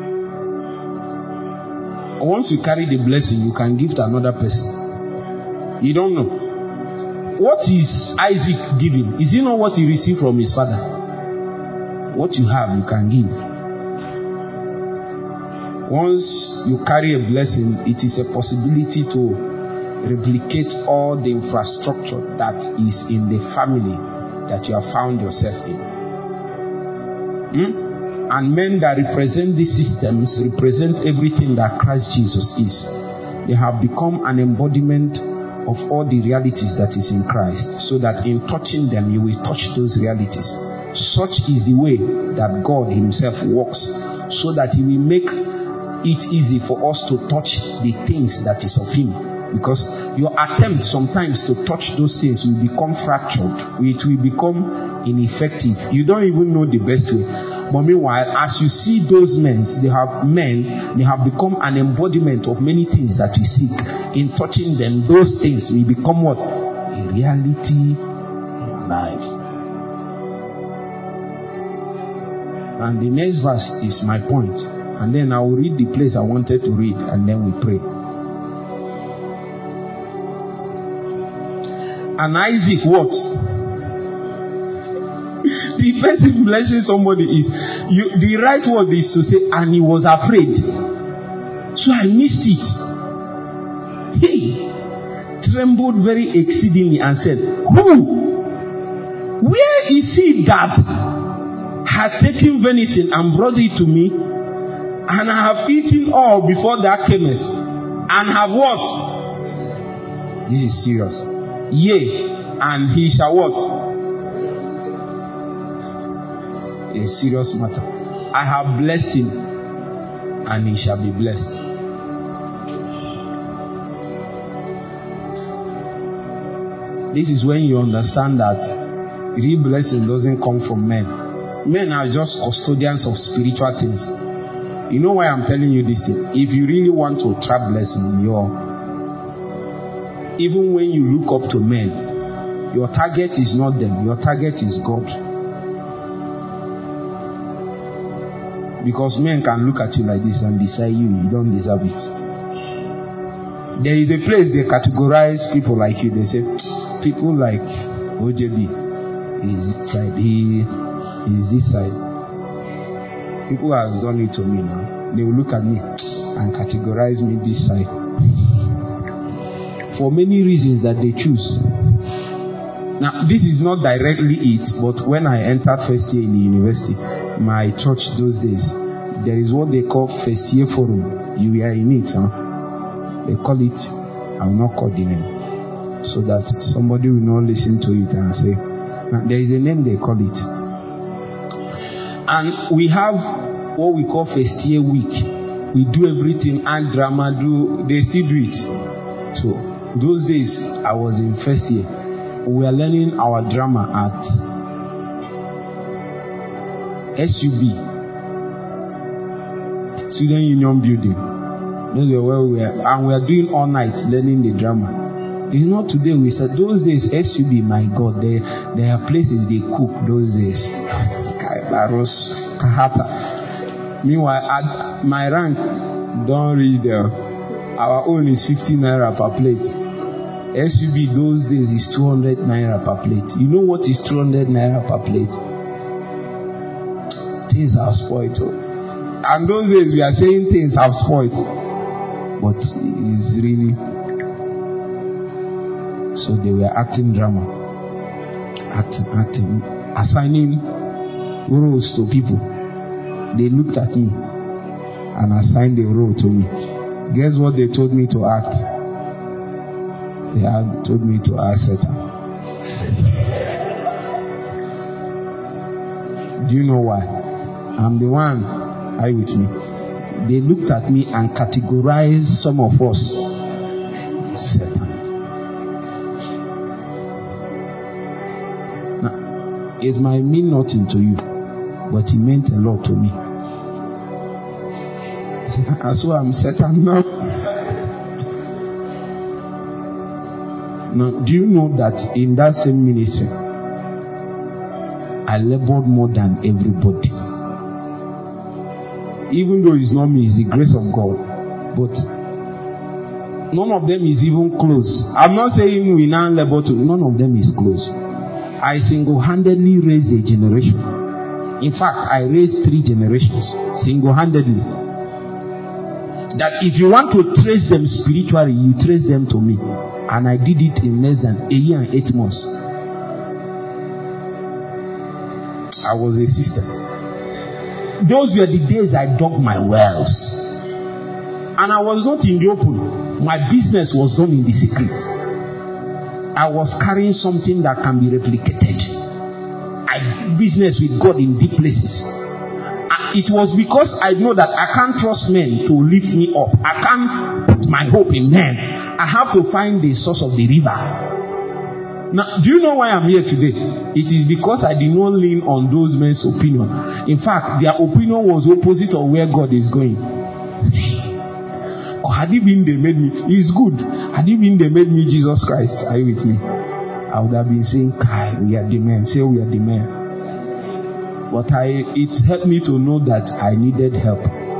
Once you carry the blessing, you can give to another person. You don't know. What is Isaac giving? Is it not what he received from his father? What you have, you can give. Once you carry a blessing, it is a possibility to replicate all the infrastructure that is in the family that you have found yourself in. And men that represent these systems represent everything that Christ Jesus is. They have become an embodiment of all the realities that is in Christ, so that in touching them, you will touch those realities. Such is the way that God himself works, so that he will make it easy for us to touch the things that is of him. Because your attempt sometimes to touch those things will become fractured. It will become ineffective. You don't even know the best way. But meanwhile, as you see those men, they have become an embodiment of many things that you seek. In touching them, those things will become what? A reality in your life. And the next verse is my point. And then I will read the place I wanted to read, and then we pray. And Isaac, what? The person blessing somebody is, the right word is to say, and he was afraid. So I missed it. He trembled very exceedingly and said, who? Where is he that had taken venison and brought it to me? And I have eaten all before thou camest, and have what? This is serious. Yea, and he shall what? A serious matter. I have blessed him, and he shall be blessed. This is when you understand that real blessing doesn't come from men. Men are just custodians of spiritual things. You know why I'm telling you this thing? If you really want to trap blessing, even when you look up to men, your target is not them. Your target is God. Because men can look at you like this and decide you don't deserve it. There is a place they categorize people like you. They say, people like OJB is this side. He is this side. People have done it to me now. They will look at me and categorize me this side. For many reasons that they choose. Now, this is not directly it, but when I entered first year in the university, my church those days, there is what they call first year forum. You are in it, huh? They call it, I will not call the name, so that somebody will not listen to it and say, now, there is a name they call it. And we have what we call first year week. We do everything, and drama they still do it. So those days I was in first year. We were learning our drama at SUB, Student Union Building. Those were where we were, and we are doing all night learning the drama. It's not today. We said those days SUB, my God, there are places they cook those days. Meanwhile, my rank don't reach there. Our own is 50 naira per plate. SUB those days is 200 naira per plate. You know what is 200 naira per plate? Things have spoiled. And those days we are saying things have spoiled. But it's really... So they were acting drama. Acting. Assigning roles to people. They looked at me and assigned a role to me. Guess what they told me to act? They had told me to act Satan. Do you know why? I'm the one. Are you with me? They looked at me and categorized some of us Satan. Now, it might mean nothing to you, but it meant a lot to me. So I'm Satan now. Now, do you know that in that same ministry, I labored more than everybody? Even though it's not me, it's the grace of God. But none of them is even close. I'm not saying we now labor to, none of them is close. I single-handedly raised a generation. In fact, I raised 3 generations single-handedly. That if you want to trace them spiritually, you trace them to me. And I did it in less than a year and 8 months. I was a sister. Those were the days I dug my wells. And I was not in the open. My business was done in the secret. I was carrying something that can be replicated. I did business with God in deep places. It was because I know that I can't trust men to lift me up. I can't put my hope in men. I have to find the source of the river. Now, do you know why I'm here today? It is because I did not lean on those men's opinion. In fact, their opinion was opposite of where God is going. Or had it been they made me, it's good. Had it been they made me Jesus Christ, are you with me? I would have been saying, Kai, we are the men. Say we are the men. But it helped me to know that I needed help.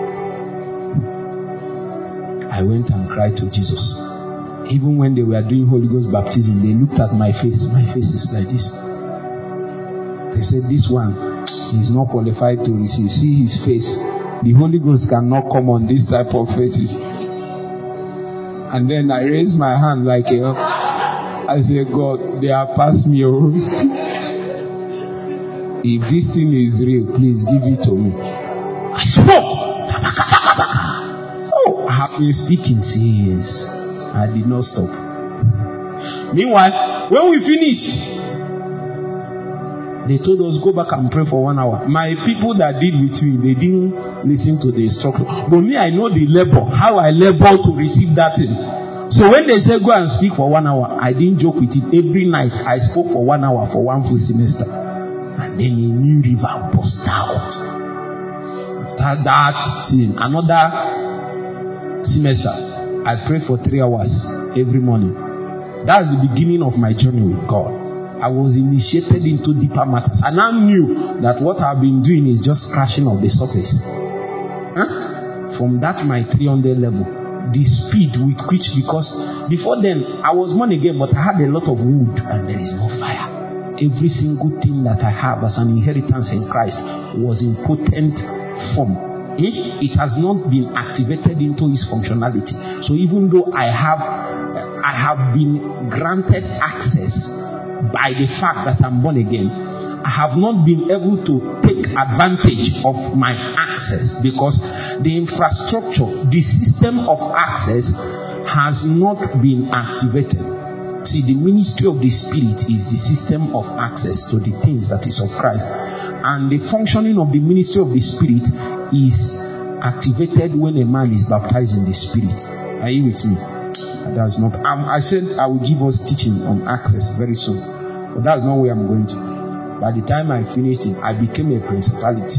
I went and cried to Jesus. Even when they were doing Holy Ghost baptism, they looked at my face. My face is like this. They said, this one is not qualified to receive. See his face. The Holy Ghost cannot come on this type of faces. And then I raised my hand like I said, God, they have passed me. If this thing is real, please give it to me. I spoke. Oh, I have been speaking since. I did not stop. Meanwhile, when we finished, they told us, go back and pray for 1 hour. My people that did with me, they didn't listen to the instruction. But me, I know the labor, how I labor to receive that thing. So when they said, go and speak for 1 hour, I didn't joke with it. Every night, I spoke for 1 hour for 1 full semester. And then a new river burst out. After that thing, another semester, I prayed for 3 hours every morning. That's the beginning of my journey with God. I was initiated into deeper matters. And I knew that what I've been doing is just scratching of the surface. From that my 300 level, the speed with which, because before then, I was born again, but I had a lot of wood and there is no fire. Every single thing that I have as an inheritance in Christ was in potent form. It has not been activated into its functionality. So even though I have been granted access by the fact that I'm born again, I have not been able to take advantage of my access because the infrastructure, the system of access has not been activated. See, the ministry of the Spirit is the system of access to the things that is of Christ. And the functioning of the ministry of the Spirit is activated when a man is baptized in the Spirit. Are you with me? That's not. I said I will give us teaching on access very soon, but that's not where I'm going to. By the time I finished it, I became a principality.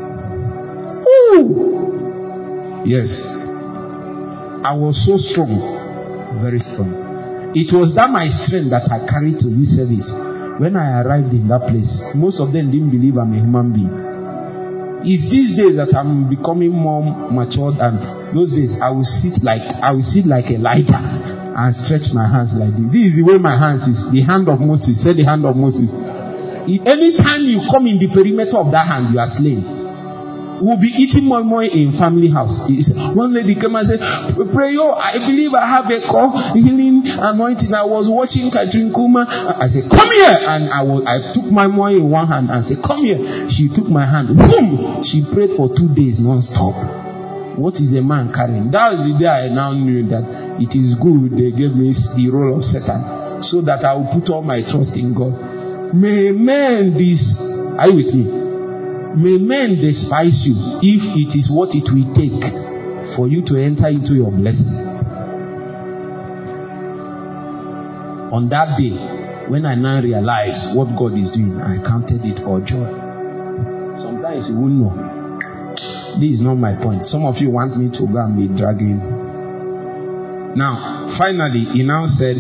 Ooh. Yes, I was so strong, very strong. It was that my strength that I carried to this service. When I arrived in that place, most of them didn't believe I'm a human being. It's these days that I'm becoming more matured, and those days I will sit like Elijah and stretch my hands like this. This is the way my hands is. The hand of Moses. Say the hand of Moses. Anytime you come in the perimeter of that hand, you are slain. We'll be eating more in family house. One lady came and said, pray, I believe I have a call healing anointing. I was watching Katrin Kuma. I said, come here. And I took my more in one hand and said, come here. She took my hand. Boom! She prayed for 2 days non-stop. What is a man carrying? That was the day I now knew that it is good they gave me the role of Satan, so that I will put all my trust in God. May men are you with me? May men despise you if it is what it will take for you to enter into your blessing. On that day, when I now realized what God is doing, I counted it all joy. Sometimes you won't know. This is not my point. Some of you want me to go and be dragging. Now, finally, he now said,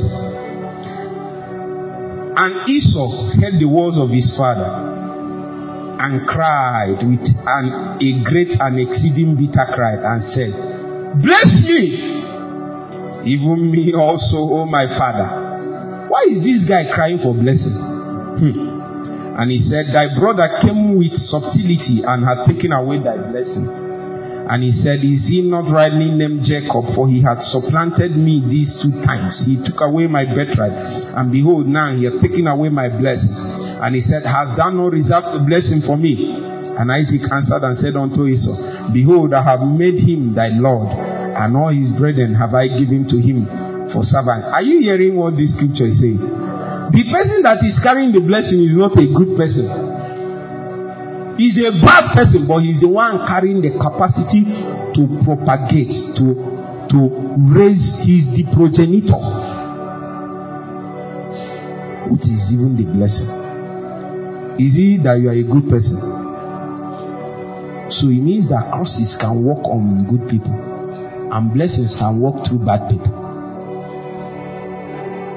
and Esau heard the words of his father and cried with a great and exceeding bitter cry and said, bless me, even me also, O my father. Why is this guy crying for blessing? And he said, thy brother came with subtlety and had taken away thy blessing. And he said, is he not rightly named Jacob? For he had supplanted me these 2 times. He took away my birthright, and behold, now he hath taken away my blessing. And he said, hast thou not reserved a blessing for me? And Isaac answered and said unto Esau, behold, I have made him thy Lord, and all his brethren have I given to him for servants. Are you hearing what this scripture is saying? The person that is carrying the blessing is not a good person. He's a bad person, but he's the one carrying the capacity to propagate, to raise. He's the progenitor. What is even the blessing? Is it that you are a good person? So it means that crosses can work on good people, and blessings can work through bad people.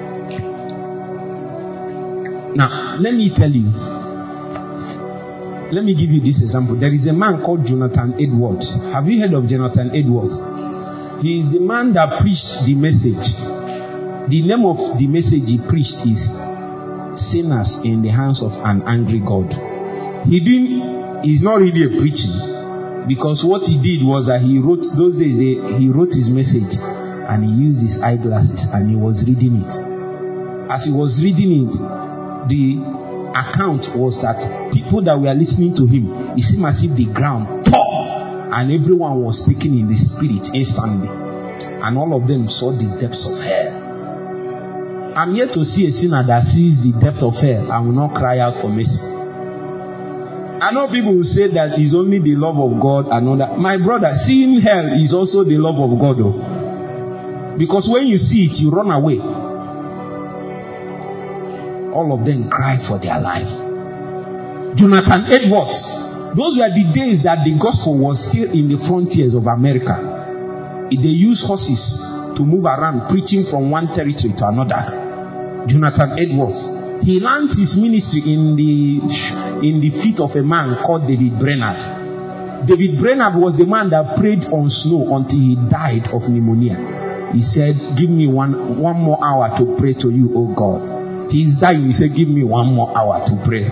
Now, let me tell you, Let me give you this example. There is a man called Jonathan Edwards. Have you heard of Jonathan Edwards? He is the man that preached the message. The name of the message he preached is Sinners in the Hands of an Angry God. He's not really a preaching, because what he did was that he wrote his message and he used his eyeglasses and he was reading it. As he was reading it, the account was that people that were listening to him, it seemed as if the ground tore and everyone was taken in the spirit instantly, and all of them saw the depths of hell. I'm yet to see a sinner that sees the depth of hell and will not cry out for mercy. I know people will say that it's only the love of God and all that. My brother, seeing hell is also the love of God, though. Because when you see it, you run away. All of them cry for their life. Jonathan Edwards. Those were the days that the gospel was still in the frontiers of America. They used horses to move around, preaching from one territory to another. Jonathan Edwards. He learned his ministry in the feet of a man called David Brainerd. David Brainerd was the man that prayed on snow until he died of pneumonia. He said, give me one more hour to pray to you, oh God. He's dying. He said, give me one more hour to pray.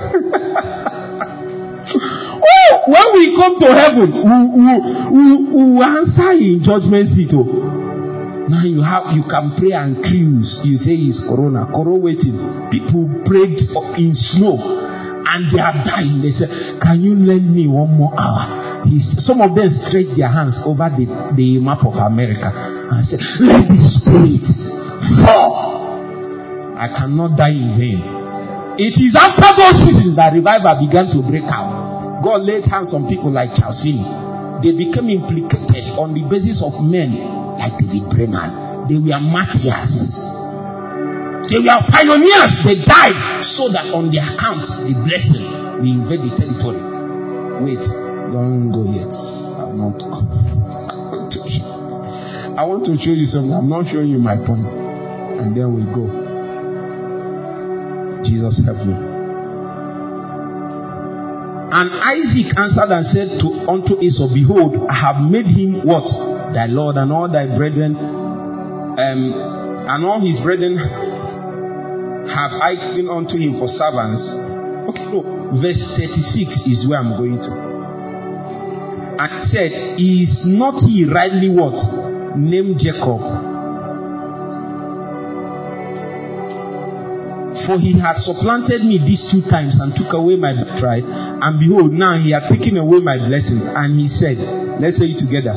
Oh, when we come to heaven, we will answer in judgment seat. Now you can pray and cruise. You say it's corona waiting. People prayed in snow and they are dying. They say, can you lend me one more hour? Some of them stretched their hands over the map of America and said, let the spirit fall. I cannot die in vain. It is after those seasons that revival began to break out. God laid hands on people like Charles Finney. They became implicated on the basis of men like David Brainerd. They were martyrs. They were pioneers. They died so that on their account, the blessing will invade the territory. Wait, don't go yet. I want to show you something. I'm not showing you my point. And then we go. Jesus help me. And Isaac answered and said unto Esau, behold, I have made him what? Thy Lord, and all thy brethren, and all his brethren have I given unto him for servants. Okay, no. Verse 36 is where I'm going to. And said, is not he rightly what? Named Jacob? For he had supplanted me these 2 times and took away my birthright. And behold, now he had taken away my blessing. And he said, let's say it together.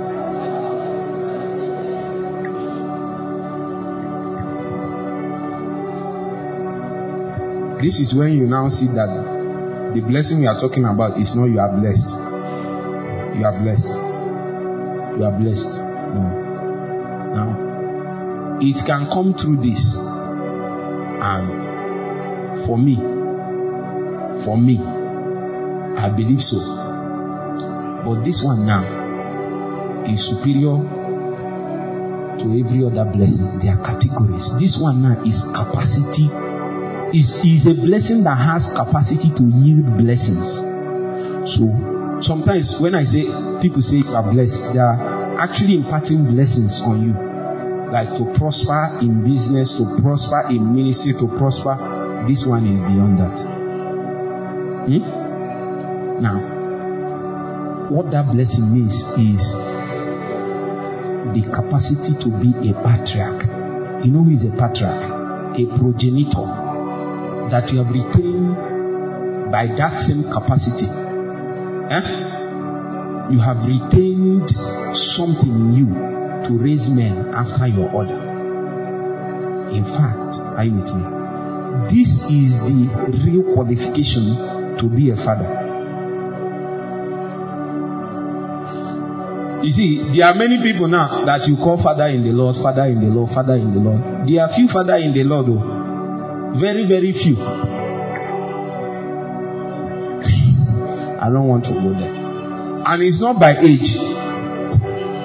This is when you now see that the blessing we are talking about is not you are blessed. You are blessed. You are blessed. No. Now, it can come through this. And for me, I believe so. But this one now is superior to every other blessing. There are categories. This one now is capacity. Is a blessing that has capacity to yield blessings. So sometimes when I say, people say you are blessed, they are actually imparting blessings on you. Like to prosper in business, to prosper in ministry, to prosper. This one is beyond that. Now, what that blessing means is the capacity to be a patriarch. You know who is a patriarch? A progenitor that you have retained by that same capacity. You have retained something in you to raise men after your order. In fact, are you with me? This is the real qualification to be a father. You see, there are many people now that you call father in the Lord, father in the Lord, father in the Lord. There are few father in the Lord, though. Very, very few. I don't want to go there. And it's not by age.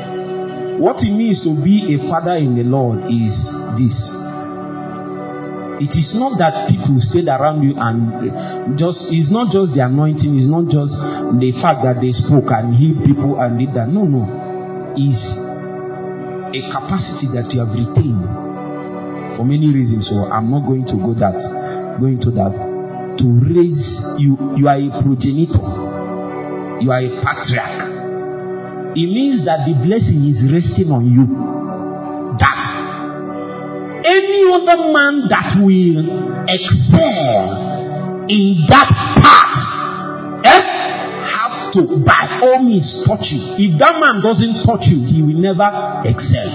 What it means to be a father in the Lord is this. It is not that people stayed around you and it's not just the anointing, it's not just the fact that they spoke and healed people and did that. No. It's a capacity that you have retained for many reasons. So I'm not going to go into that. To raise you are a progenitor. You are a patriarch. It means that the blessing is resting on you. That any other man that will excel in that part have to by all means touch you. If that man doesn't touch you, he will never excel.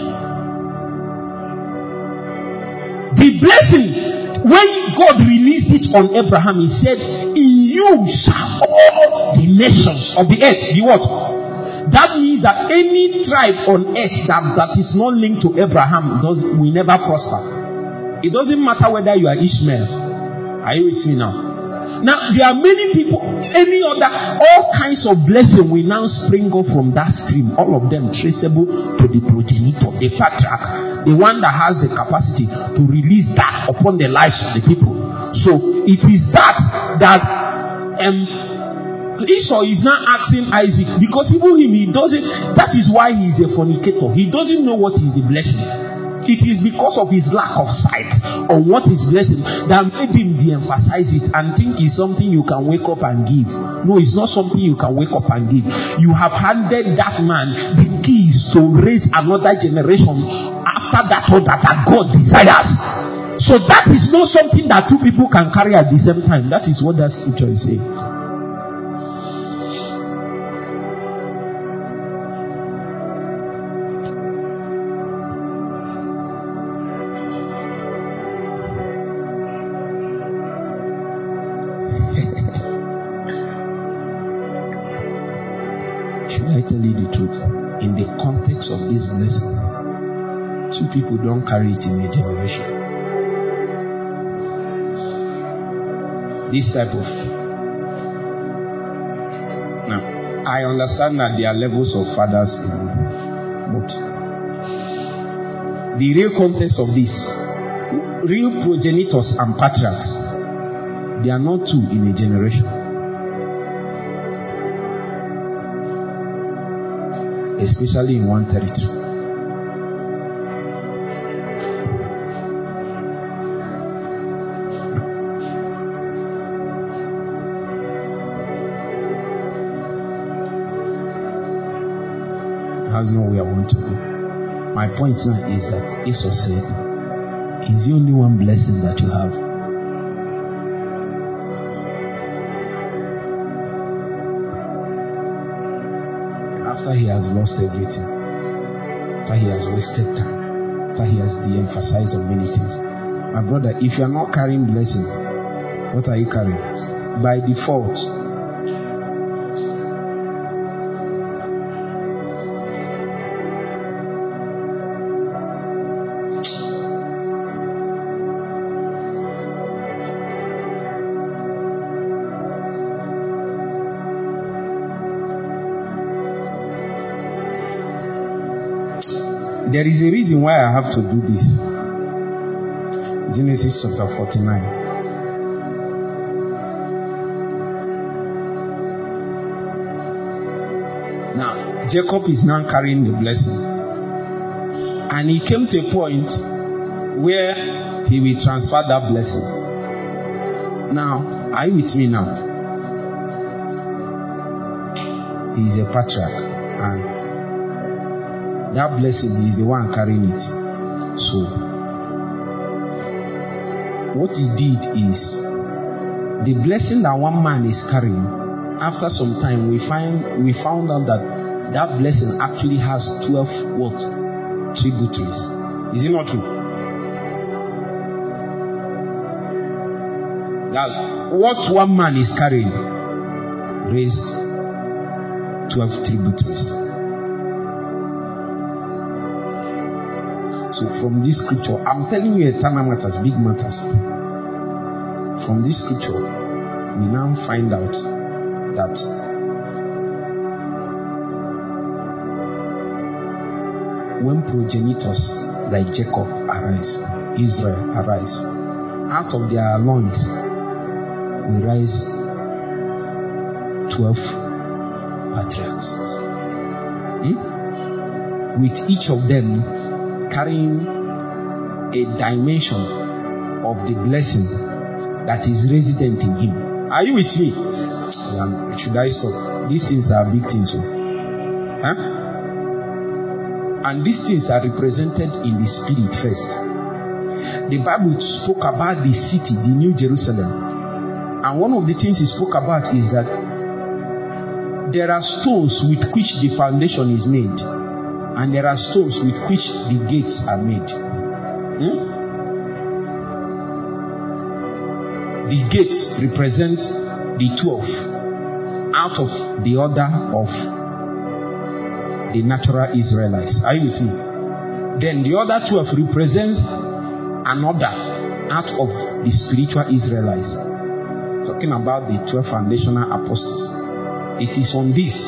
The blessing, when God released it on Abraham, he said, in you shall all the nations of the earth be what? That means that any tribe on earth that is not linked to Abraham will never prosper. It doesn't matter whether you are Ishmael. Are you with me now? Now, there are many people, all kinds of blessing will now spring up from that stream. All of them traceable to the progenitor, the patriarch, the one that has the capacity to release that upon the lives of the people. So, it is that Esau is now asking Isaac, because even him, he doesn't. That is why he is a fornicator. He doesn't know what is the blessing. It is because of his lack of sight on what is blessing that made him de-emphasize it and think it's something you can wake up and give. No, it's not something you can wake up and give. You have handed that man the keys to raise another generation after that order that God desires. So that is not something that two people can carry at the same time. That is what that scripture is saying. In the context of this blessing, two people don't carry it in a generation. This type of. Now, I understand that there are levels of fathers but the real context of this, real progenitors and patriarchs, they are not two in a generation. Especially in one territory. Has nowhere I want to go. My point now is that Esau said, "Is the only one blessing that you have." After he has lost everything, after he has wasted time, after he has de-emphasized on many things. My brother, if you are not carrying blessing, what are you carrying? By default, there is a reason why I have to do this. Genesis chapter 49. Now, Jacob is now carrying the blessing. And he came to a point where he will transfer that blessing. Now, are you with me now? He is a patriarch. And that blessing, he is the one carrying it. So, what he did is, the blessing that one man is carrying, after some time, we found out that blessing actually has 12 what? Tributaries. Is it not true? That what one man is carrying raised 12 tributaries. So from this scripture, I'm telling you eternal matters, big matters. From this scripture, we now find out that when progenitors like Jacob arise, Israel arise, out of their loins will rise 12 patriarchs. With each of them carrying a dimension of the blessing that is resident in him. Are you with me? Should I stop? These things are big things. And these things are represented in the spirit first. The Bible spoke about the city, the New Jerusalem. And one of the things it spoke about is that there are stones with which the foundation is made. And there are stones with which the gates are made. The gates represent the 12 out of the order of the natural Israelites. Are you with me? Then the other 12 represents another out of the spiritual Israelites. Talking about the 12 foundational apostles. It is on this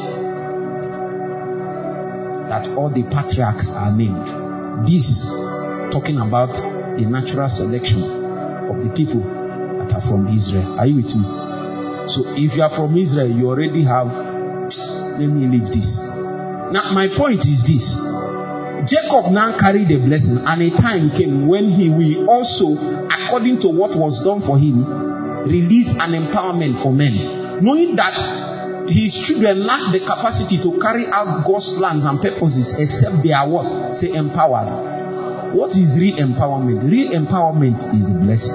that all the patriarchs are named. This talking about the natural selection of the people that are from Israel. Are you with me? So if you are from Israel, you already have, let me leave this. Now my point is this. Jacob now carried the blessing, and a time came when he will also, according to what was done for him, release an empowerment for men, knowing that his children lack the capacity to carry out God's plans and purposes except they are what? Say empowered. What is real empowerment? Real empowerment is the blessing.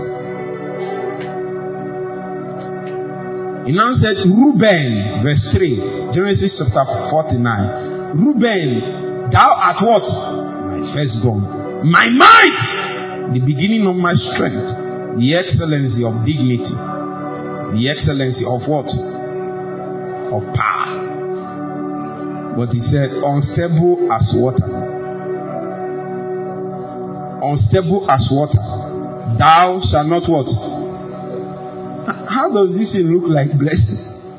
He now said, Reuben, verse 3, Genesis chapter 49. Reuben, thou art what? My firstborn, my might, the beginning of my strength, the excellency of dignity, the excellency of what? Of power. But he said, unstable as water. Unstable as water. Thou shalt not what? How does this look like blessing?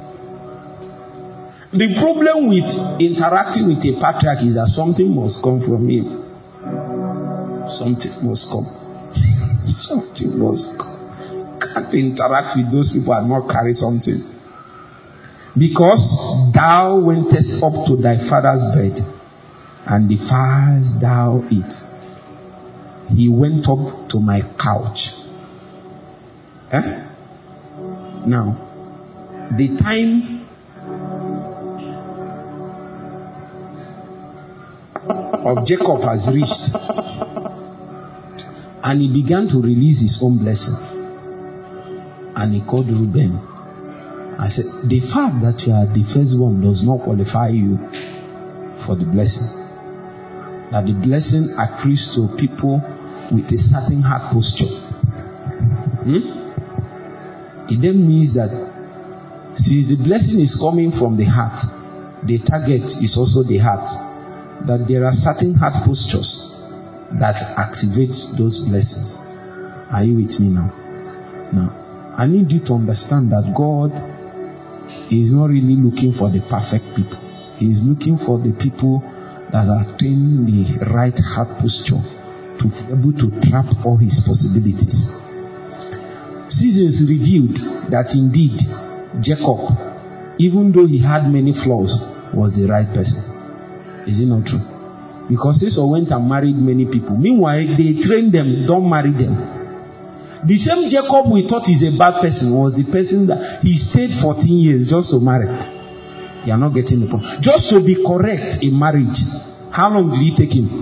The problem with interacting with a patriarch is that something must come from him. Something must come. Something must come. Can't interact with those people and not carry something. Because thou wentest up to thy father's bed, and defiledst thou it. He went up to my couch. Now, the time of Jacob has reached, and he began to release his own blessing. And he called Reuben. I said, the fact that you are the firstborn does not qualify you for the blessing. That the blessing accrues to people with a certain heart posture. It then means that since the blessing is coming from the heart, the target is also the heart. That there are certain heart postures that activate those blessings. Are you with me now? Now, I need you to understand that God is not really looking for the perfect people. He is looking for the people that are training the right heart posture to be able to trap all his possibilities. Seasons revealed that indeed Jacob, even though he had many flaws, was the right person. Is it not true? Because Esau went and married many people. Meanwhile, they trained them, don't marry them. The same Jacob we thought is a bad person was the person that he stayed 14 years just to marry. You are not getting the point. Just to be correct in marriage. How long did it take him?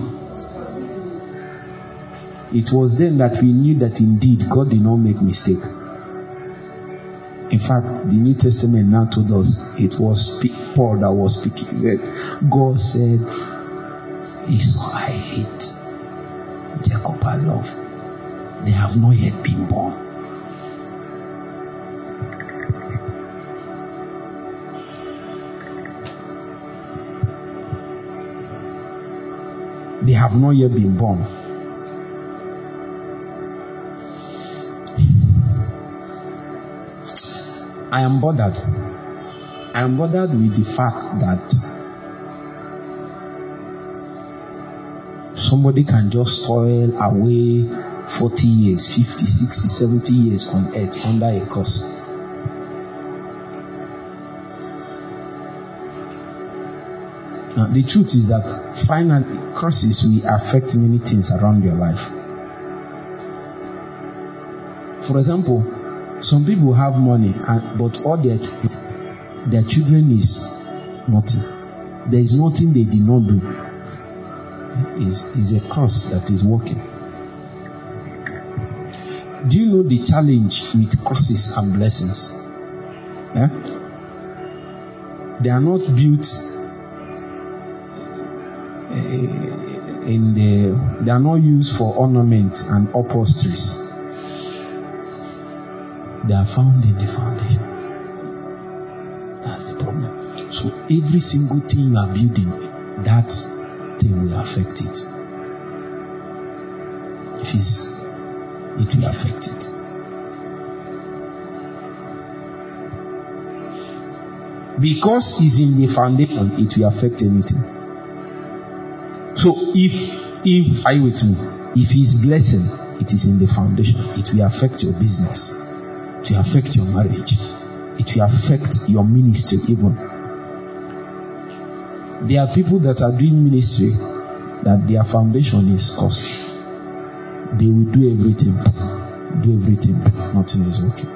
It was then that we knew that indeed God did not make mistake. In fact, the New Testament now told us it was Paul that was speaking. He said, God said, Esau I hate, Jacob I love. They have not yet been born. They have not yet been born. I am bothered. I am bothered with the fact that somebody can just toil away 40 years, 50, 60, 70 years on earth under a curse. Now, the truth is that finally, curses will affect many things around your life. For example, some people have money, but all their children is nothing. There is nothing they did not do. Is a curse that is working. Do you know the challenge with curses and blessings? They are not built they are not used for ornament and upholsteries. They are found in the foundation. That's the problem. So every single thing you are building, that thing will affect it. It will affect it. Because it's in the foundation, it will affect anything. So if are you with me? If His blessing, it is in the foundation, it will affect your business, it will affect your marriage, it will affect your ministry even. There are people that are doing ministry that their foundation is cursed. They will do everything, nothing is working.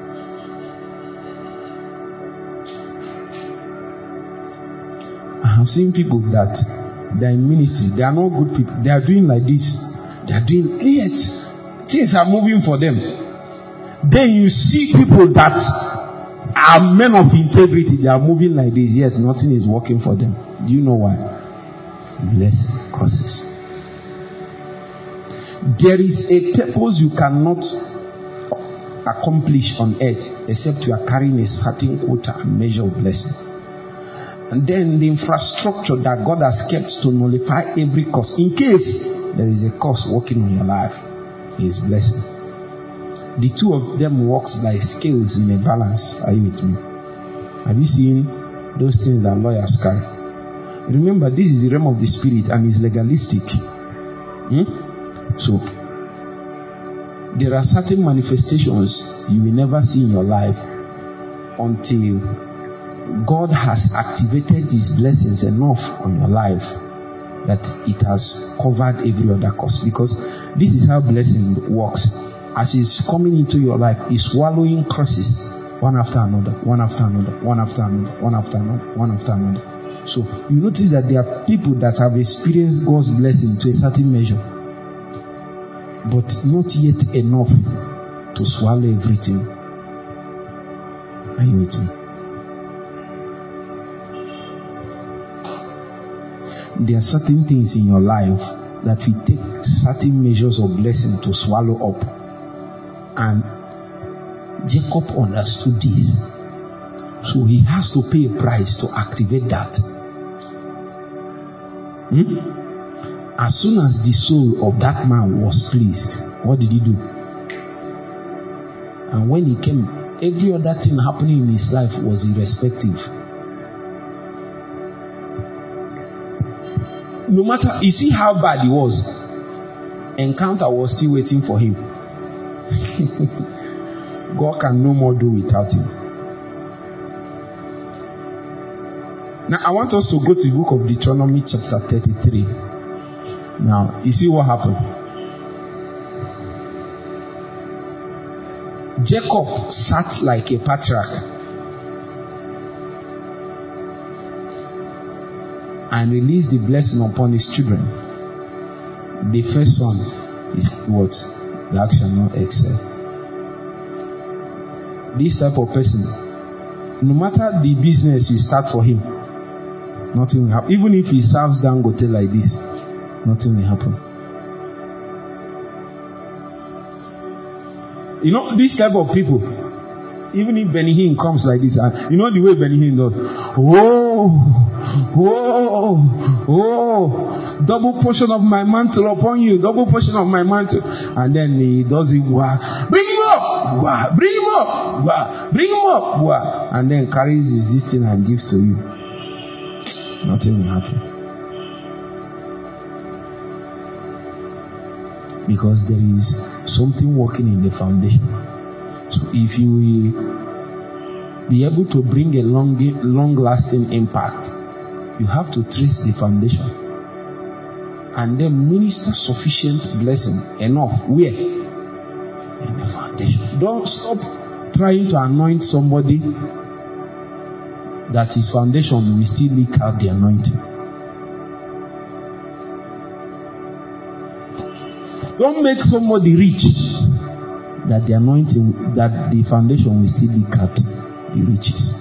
I have seen people that they are in ministry, they are not good people, they are doing like this, they are doing it, things are moving for them. Then you see people that are men of integrity, they are moving like this, yet nothing is working for them. Do you know why? Blessing curses. There is a purpose you cannot accomplish on earth except you are carrying a certain quota and measure of blessing. And then the infrastructure that God has kept to nullify every curse, in case there is a curse working on your life, is blessing. The two of them works like scales in a balance. Are you with me? Have you seen those things that lawyers carry? Remember, this is the realm of the spirit and is legalistic. So there are certain manifestations you will never see in your life until God has activated His blessings enough on your life that it has covered every other curse. Because this is how blessing works. As it's coming into your life, it's swallowing curses one after another, one after another, one after another, one after another, one after another. So you notice that there are people that have experienced God's blessing to a certain measure, but not yet enough to swallow everything. Are you with me? There are certain things in your life that will take certain measures of blessing to swallow up. And Jacob understood this. So he has to pay a price to activate that. As soon as the soul of that man was pleased, what did he do? And when he came, every other thing happening in his life was irrespective. No matter, you see how bad he was, encounter was still waiting for him. God can no more do without him. Now I want us to go to the book of Deuteronomy chapter 33. Now you see what happened. Jacob sat like a patriarch and released the blessing upon his children. The first son is what? Thou shalt not excel. This type of person, no matter the business you start for him, nothing will happen. Even if he serves Dangote like this, nothing will happen. You know, this type of people, even if Benny Hinn comes like this, and you know the way Benny Hinn does, double portion of my mantle upon you, double portion of my mantle. And then he does it, bring him up, bring him up, bring him up, and then carries this thing and gives to you. Nothing will happen. because there is something working in the foundation. So if you will be able to bring a long-lasting impact, you have to trace the foundation and then minister sufficient blessing enough where? In the foundation. Don't stop trying to anoint somebody that his foundation will still leak out the anointing. Don't make somebody rich that the anointing, that the foundation will still leak out the riches.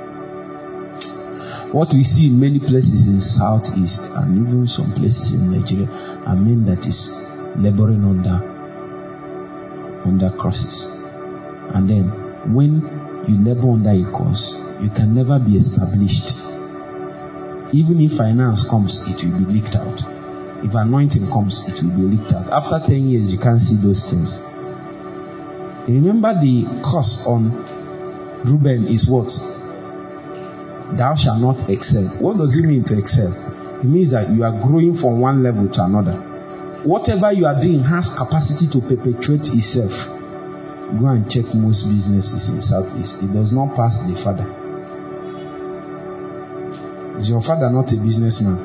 What we see in many places in Southeast and even some places in Nigeria are men that is laboring under crosses. And then when you labor under a cause, you can never be established. Even if finance comes, it will be leaked out. If anointing comes, it will be leaked out. After 10 years, you can't see those things. Remember the curse on Reuben is what? Thou shalt not excel. What does it mean to excel? It means that you are growing from one level to another. Whatever you are doing has capacity to perpetuate itself. Go and check most businesses in Southeast. It does not pass the father. Is your father not a businessman?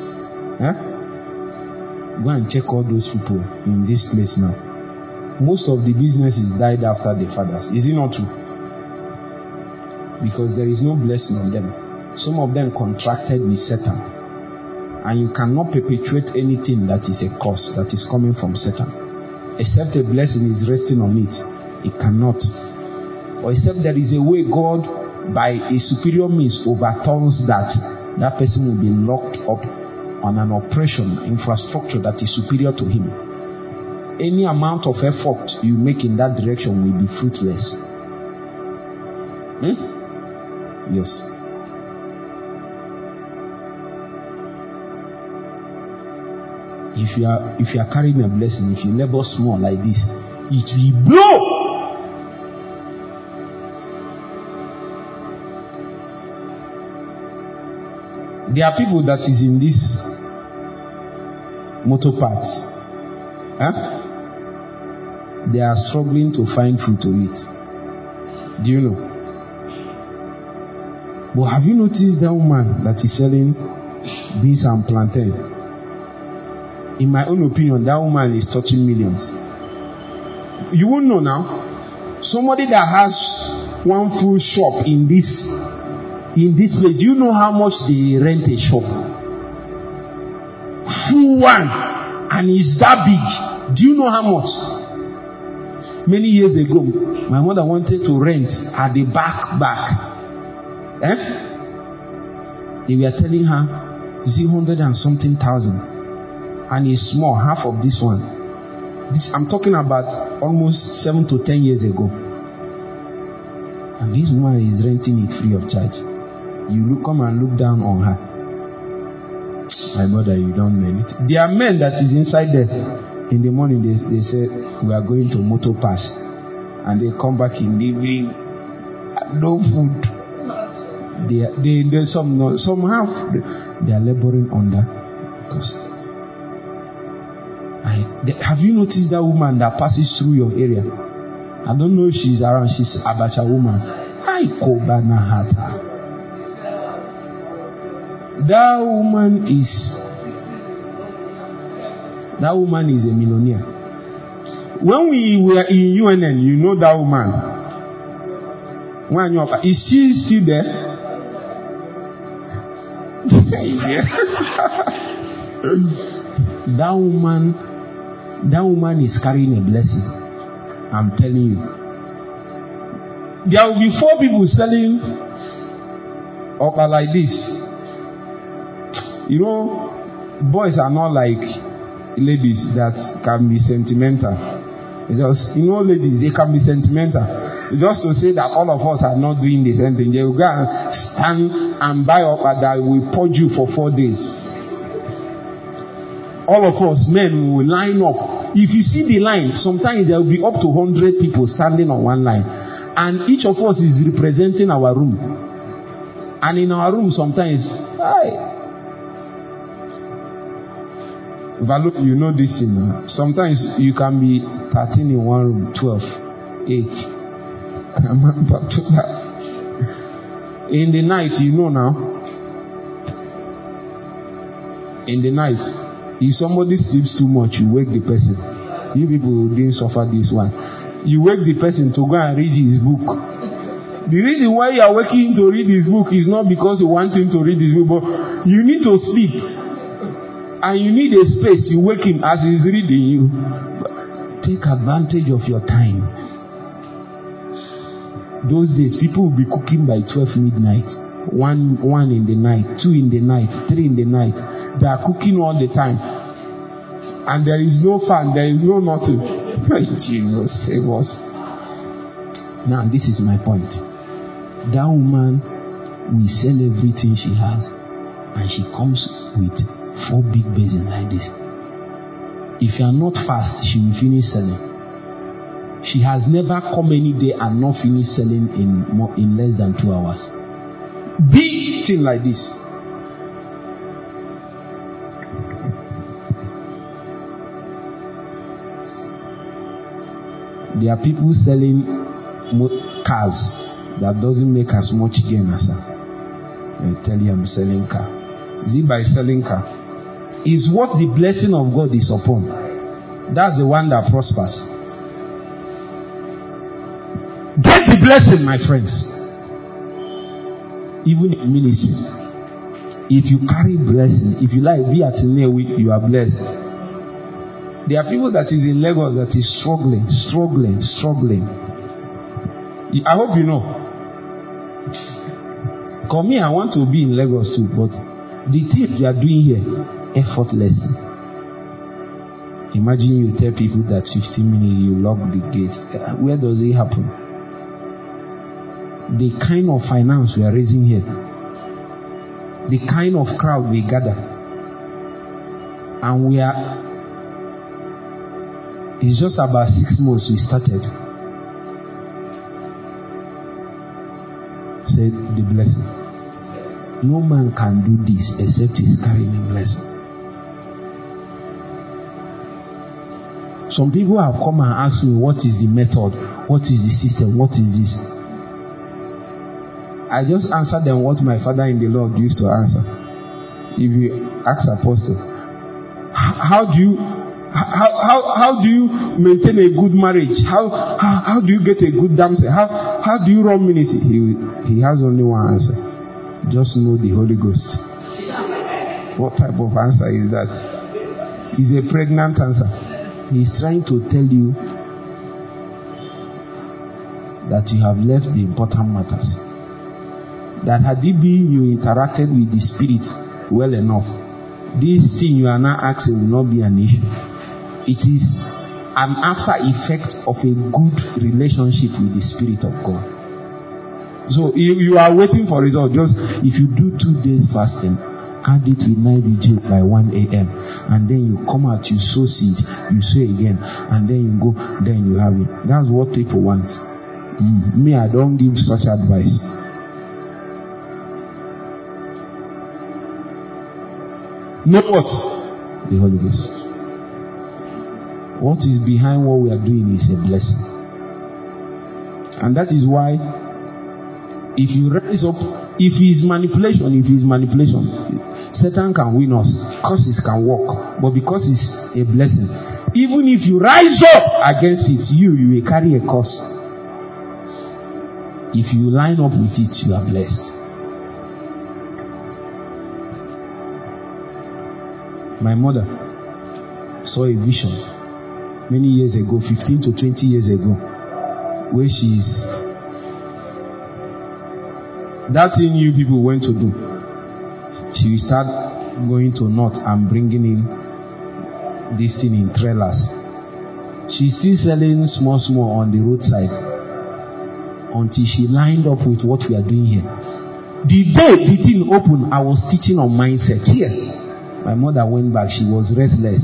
Go and check all those people in this place now. Most of the businesses died after the fathers. Is it not true? Because there is no blessing on them. Some of them contracted with Satan. And you cannot perpetuate anything that is a curse that is coming from Satan. Except a blessing is resting on it. It cannot. Or except there is a way God, by a superior means, overturns that person will be locked up on an oppression infrastructure that is superior to him. Any amount of effort you make in that direction will be fruitless. Yes. If you are carrying a blessing, if you labor small like this, it will blow. There are people that is in this motor parts. They are struggling to find food to eat. Do you know? But have you noticed that woman that is selling beans and plantain? In my own opinion, that woman is touching millions. You won't know now. Somebody that has one full shop in this place, do you know how much they rent a shop? Full one. And it's that big. Do you know how much? Many years ago, my mother wanted to rent at the back. They were telling her, 100 and something thousand. And it's small, half of this one. I'm talking about almost 7 to 10 years ago. And this woman is renting it free of charge. You come and look down on her. My mother, you don't mean it. There are men that is inside there. In the morning, they say, we are going to motor pass. And they come back in the evening. No food. Some have. They are laboring under. Because have you noticed that woman that passes through your area? I don't know if she's around. She's Abacha woman. That woman is a millionaire. When we were in UNN, you know that woman. Is she still there? That woman is carrying a blessing. I'm telling you. There will be 4 people selling upper like this. You know, boys are not like ladies that can be sentimental. Just, ladies, they can be sentimental. Just to say that all of us are not doing the same thing. They will go and stand and buy up that will purge you for 4 days. All of us, men, will line up. If you see the line, sometimes there will be up to 100 people standing on one line. And each of us is representing our room. And in our room, sometimes, Valo, you know this thing now. Sometimes you can be 13 in one room, 12, 8. In the night, you know now. In the night, if somebody sleeps too much, you wake the person. You people didn't suffer this one. You wake the person to go and read his book. The reason why you are waking to read his book is not because you want him to read his book, but you need to sleep. And you need a space. You wake him as he's reading you. Take advantage of your time. Those days, people will be cooking by 12 midnight. 1 in the night, 2 in the night, 3 in the night. They are cooking all the time. And there is no fan, there is no nothing. Jesus save us. Now, this is my point. That woman will sell everything she has, and she comes with 4 big basins like this. If you are not fast, she will finish selling. She has never come any day and not finished selling in less than 2 hours. Big thing like this. There are people selling cars that doesn't make as much gain as I tell you I'm selling car. Is it by selling car? Is what the blessing of God is upon. That's the one that prospers. Get the blessing, my friends. Even in ministry. If you carry blessing, if you like be at Newi, you are blessed. There are people that is in Lagos that is struggling. I hope you know. Come here, I want to be in Lagos too, but the thing you are doing here, effortless. Imagine you tell people that 15 minutes you lock the gates. Where does it happen? The kind of finance we are raising here, the kind of crowd we gather, and it's just about 6 months we started. Say the blessing. No man can do this except he's carrying a blessing. Some people have come and asked me, what is the method? What is the system? What is this? I just answer them what my father in the Lord used to answer. If you ask Apostle, how do you maintain a good marriage? How do you get a good damsel? How do you run ministry? He has only one answer. Just know the Holy Ghost. What type of answer is that? It's a pregnant answer. He's trying to tell you that you have left the important matters. That had it been you interacted with the Spirit well enough, this thing you are now asking will not be an issue. It is an after effect of a good relationship with the Spirit of God. So you are waiting for result. Just if you do 2 days fasting, add it with night vigil by 1 a.m. and then you come out, you sow seed, you sow again, and then you go, then you have it. That's what people want. Me, I don't give such advice. Know what? The Holy Ghost. What is behind what we are doing is a blessing. And that is why if you rise up, if it is manipulation, Satan can win us. Curses can work. But because it's a blessing, even if you rise up against it, you will carry a curse. If you line up with it, you are blessed. My mother saw a vision many years ago, 15 to 20 years ago, where that thing you people went to do. She will start going to north and bringing in this thing in trailers. She's still selling small on the roadside until she lined up with what we are doing here. The day the thing opened, I was teaching on mindset here. My mother went back. She was restless.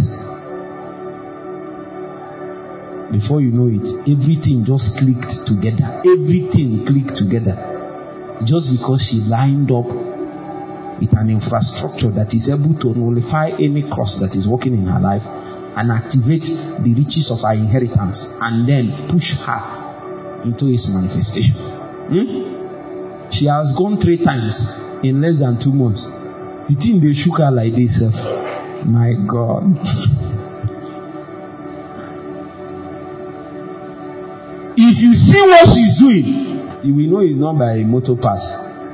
Before you know it, everything just clicked together. Just because she lined up with an infrastructure that is able to nullify any cross that is working in her life and activate the riches of her inheritance and then push her into its manifestation. She has gone 3 times in less than 2 months. The thing they shook her like this. My God. If you see what she's doing, you will know it's not by a motor pass.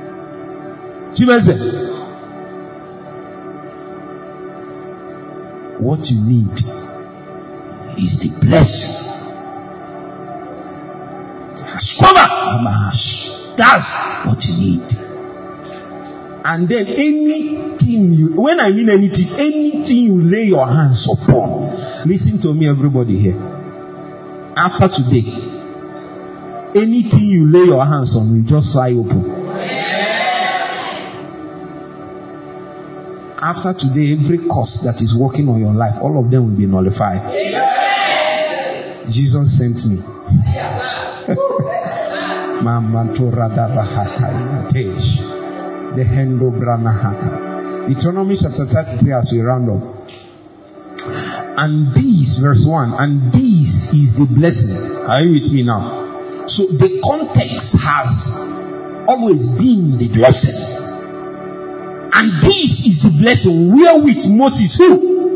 What you need is the blessing. That's what you need. And then when I mean anything you lay your hands upon, listen to me, everybody here. After today, anything you lay your hands on will just fly open. After today, every curse that is working on your life, all of them will be nullified. Jesus sent me. Deuteronomy chapter 33 as we round up. And this, verse 1, and this is the blessing. Are you with me now? So the context has always been the blessing. And this is the blessing wherewith Moses, who?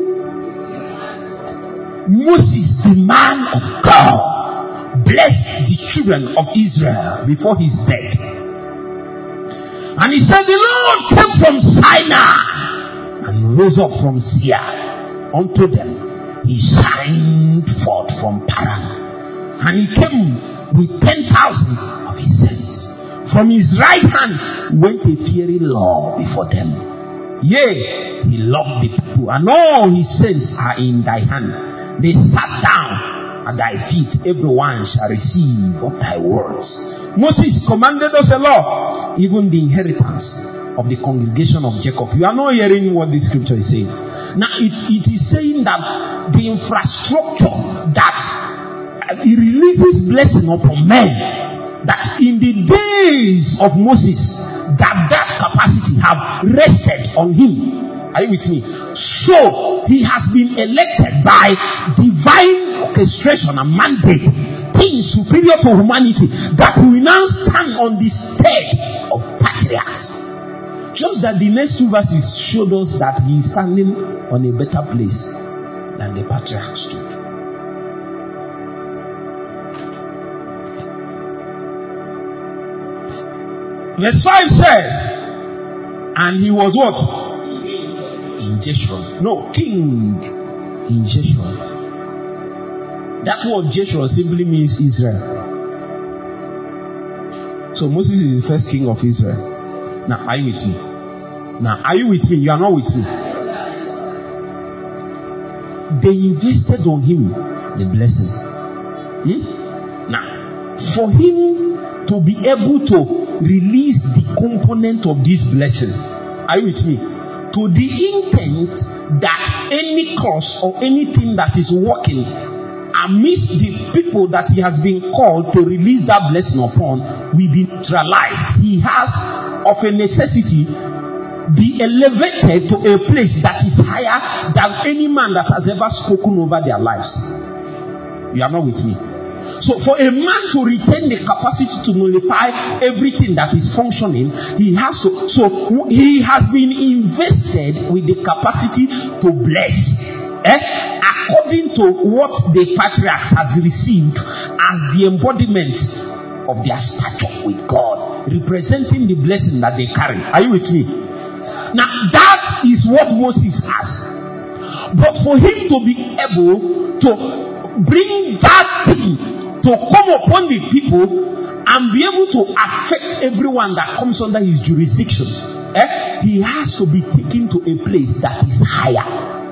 Moses, the man of God, blessed the children of Israel before his death. And he said, the Lord came from Sinai and rose up from Seir unto them. He shined forth from Paran. And he came with 10,000 of his saints. From his right hand went a fiery law before them. Yea, he loved the people, and all his saints are in thy hand. They sat down at thy feet. Everyone shall receive of thy words. Moses commanded us a law, even the inheritance of the congregation of Jacob. You are not hearing what this scripture is saying. Now it is saying that the infrastructure that he releases blessing upon men, that in the days of Moses, that capacity have rested on him. Are you with me? So he has been elected by divine orchestration and mandate, things superior to humanity, that will now stand on the stead of patriarchs. Just that the next 2 verses showed us that he is standing on a better place than the patriarchs stood. Verse 5 said, and he was what? In Jeshurun. No, king in Jeshurun. That word Jeshurun simply means Israel. So Moses is the first king of Israel. Now, are you with me? You are not with me. They invested on him the blessing. Now, for him to be able to release the component of this blessing, are you with me? To the intent that any cause or anything that is working amidst the people that he has been called to release that blessing upon will be neutralized. He has of a necessity be elevated to a place that is higher than any man that has ever spoken over their lives. You are not with me? So for a man to retain the capacity to nullify everything that is functioning, he has to. So he has been invested with the capacity to bless, according to what the patriarchs has received as the embodiment of their stature with God, representing the blessing that they carry. Are you with me? Now that is what Moses has. But for him to be able to bring that thing to come upon the people and be able to affect everyone that comes under his jurisdiction, he has to be taken to a place that is higher.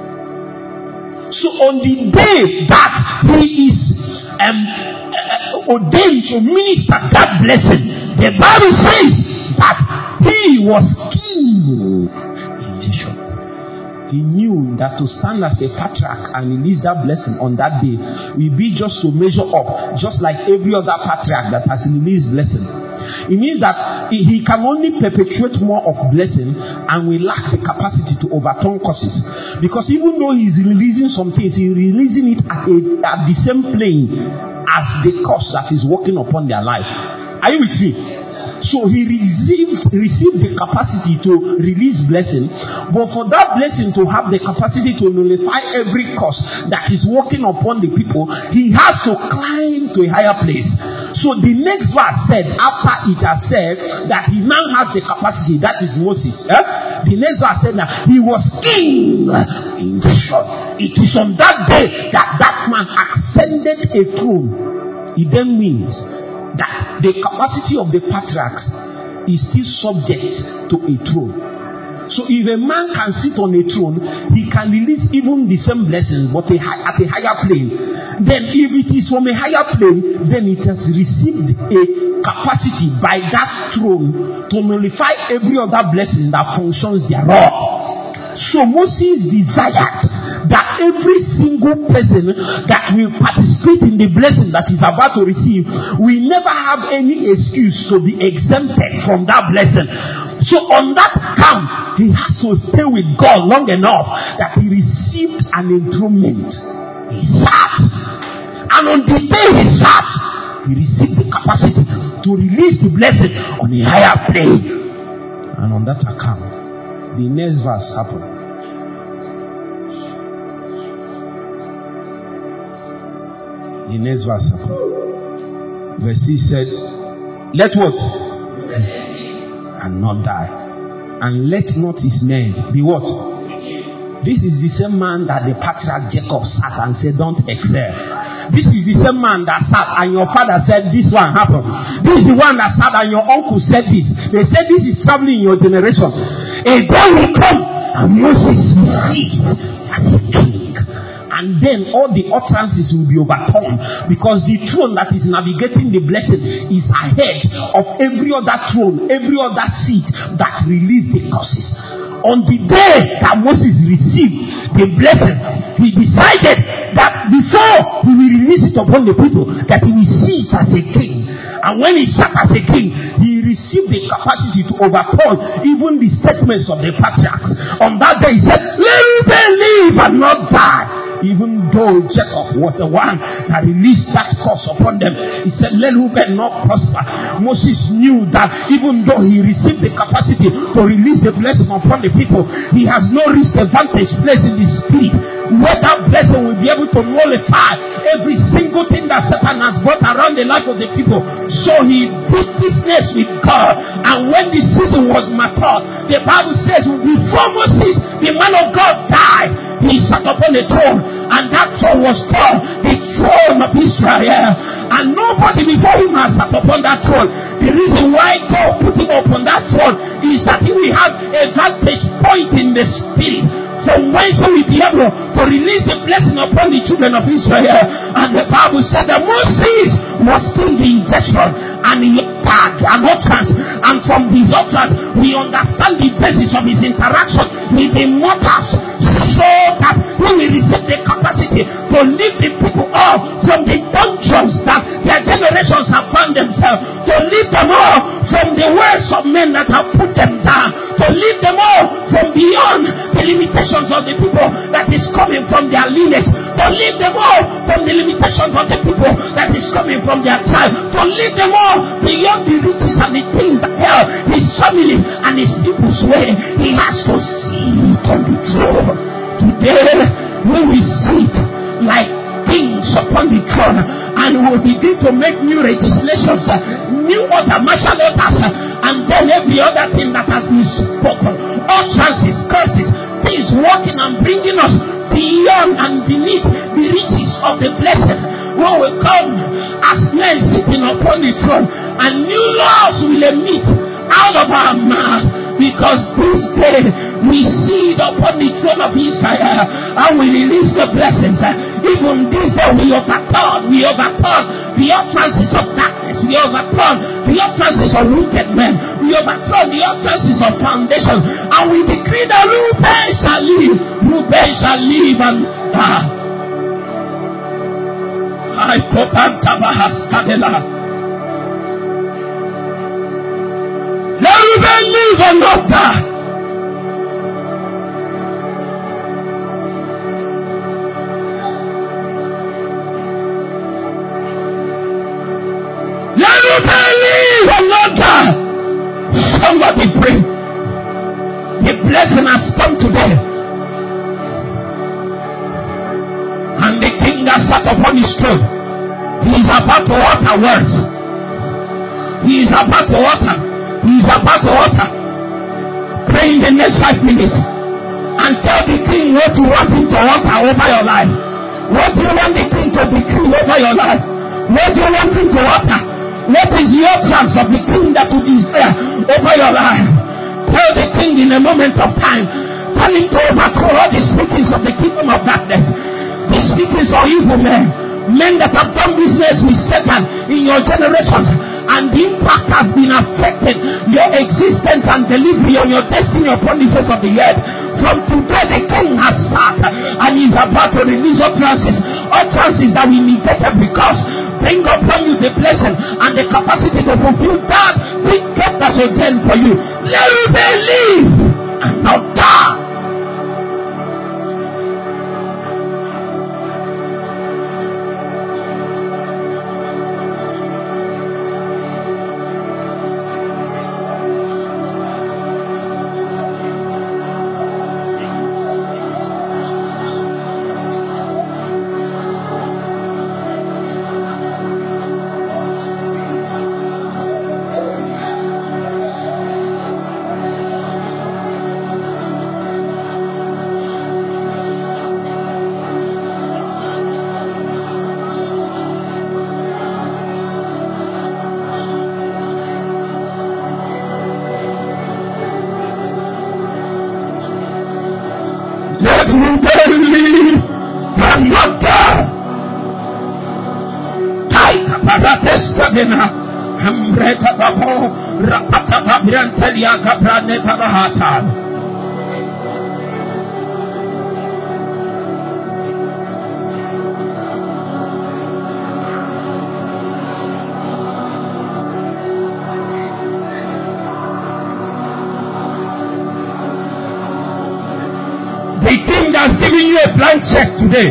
So on the day that he is ordained to minister that blessing, the Bible says that he was king in Jeshurun. He knew that to stand as a patriarch and release that blessing on that day will be just to measure up, just like every other patriarch that has released blessing. It means that he can only perpetuate more of blessing, and we lack the capacity to overturn curses. Because even though he's releasing some things, he's releasing it at the same plane as the curse that is working upon their life. Are you with me? So he received the capacity to release blessing, but for that blessing to have the capacity to nullify every curse that is working upon the people, he has to climb to a higher place. So the next verse said, after it has said that he now has the capacity, that is Moses. The next verse said that he was king in Jeshurun. It is on that day that man ascended a throne. It then means that the capacity of the patriarchs is still subject to a throne. So if a man can sit on a throne, he can release even the same blessings, but at a higher plane. Then if it is from a higher plane, then it has received a capacity by that throne to nullify every other blessing that functions thereof. So Moses desired that every single person that will participate in the blessing that is about to receive will never have any excuse to be exempted from that blessing. So on that count, he has to stay with God long enough that he received an enthronement. He sat, and on the day he sat, he received the capacity to release the blessing on a higher plane. And on that account, the next verse happened. The next verse happened. Verse 6 said, let what? And not die. And let not his men be what? This is the same man that the patriarch Jacob sat and said, don't excel. This is the same man that sat and your father said this one happened. This is the one that sat and your uncle said this. They said this is traveling in your generation. A day will come and Moses will sit as a king. And then all the utterances will be overturned, because the throne that is navigating the blessing is ahead of every other throne, every other seat that released the curses. On the day that Moses received the blessing, he decided that before he will release it upon the people, that he will sit as a king. And when he sat as a king, he received the capacity to overturn even the statements of the patriarchs. On that day he said, let them live and not die. Even though Jacob was the one that released that curse upon them, he said, let Reuben not prosper. Moses knew that even though he received the capacity to release the blessing upon the people, he has no reached the vantage place in the spirit where that blessing will be able to nullify every single thing that Satan has brought around the life of the people. So he did business with God, and when the season was matured, the Bible says before Moses, the man of God, died, he sat upon the throne, and that throne was called the throne of Israel. And nobody before him has sat upon that throne. The reason why God put him upon that throne is that he will have a vantage point in the spirit from whence he will be able to release the blessing upon the children of Israel. And the Bible said that Moses was king in Jeshurun, and he had an utterance, and from his utterance we understand the basis of his interaction with the mothers, so that we will receive the capacity to lift the people up from the dungeons that their generations have found themselves, to lift them up from the words of men that have put them down, to lift them up from beyond the limitations of the people that is coming from their lineage, to lift them up from the limitations of the people that is coming from their tribe, to lift them up beyond the riches and the things that held his family and his people's way. He has to sit on the throne. Today we will sit like kings upon the throne, and we will begin to make new legislations, new order, martial orders, and then every other thing that has been spoken, utterances, curses, things working and bringing us beyond and beneath the riches of the blessed, will come as men sitting upon the throne, and new laws will emit out of our mouth, because this day we sit upon the throne of Israel and we release the blessings. Even this day we overturn the utterances of darkness, we overturn the utterances of wicked men, we overturn the utterances of foundation, and we decree that Reuben shall live and die. will not die. You will not die. Somebody pray. The blessing has come today. And the king has sat upon his throne. He is about to utter words. He is about to utter. He is about to utter. Pray in the next 5 minutes and tell the king what you want him to utter over your life. What do you want the king to decree over your life? What do you want him to utter? What is your chance of the king that you desire over your life? Tell the king in a moment of time. Tell him to overthrow all the speakings of the kingdom of darkness. The speakings of evil men. Men that have done business with Satan in your generations. And the impact has been affecting your existence and delivery on your destiny upon the face of the earth. From today the king has sat and is about to release utterances. Utterances that we negated because bring upon you the blessing and the capacity to fulfill that which God has ordained for you. Let you believe and not die. The king has given you a blank check today.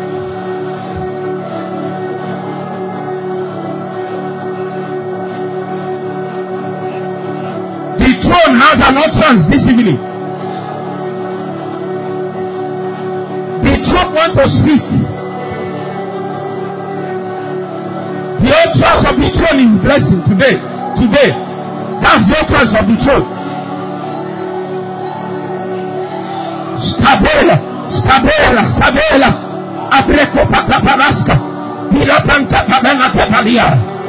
The throne has an utterance this evening. The throne wants to speak. The utterance of the throne is blessing today. Today. That's the utterance of the throne. Stabela, abreko pakaparaska, mirapanta pabenate palia,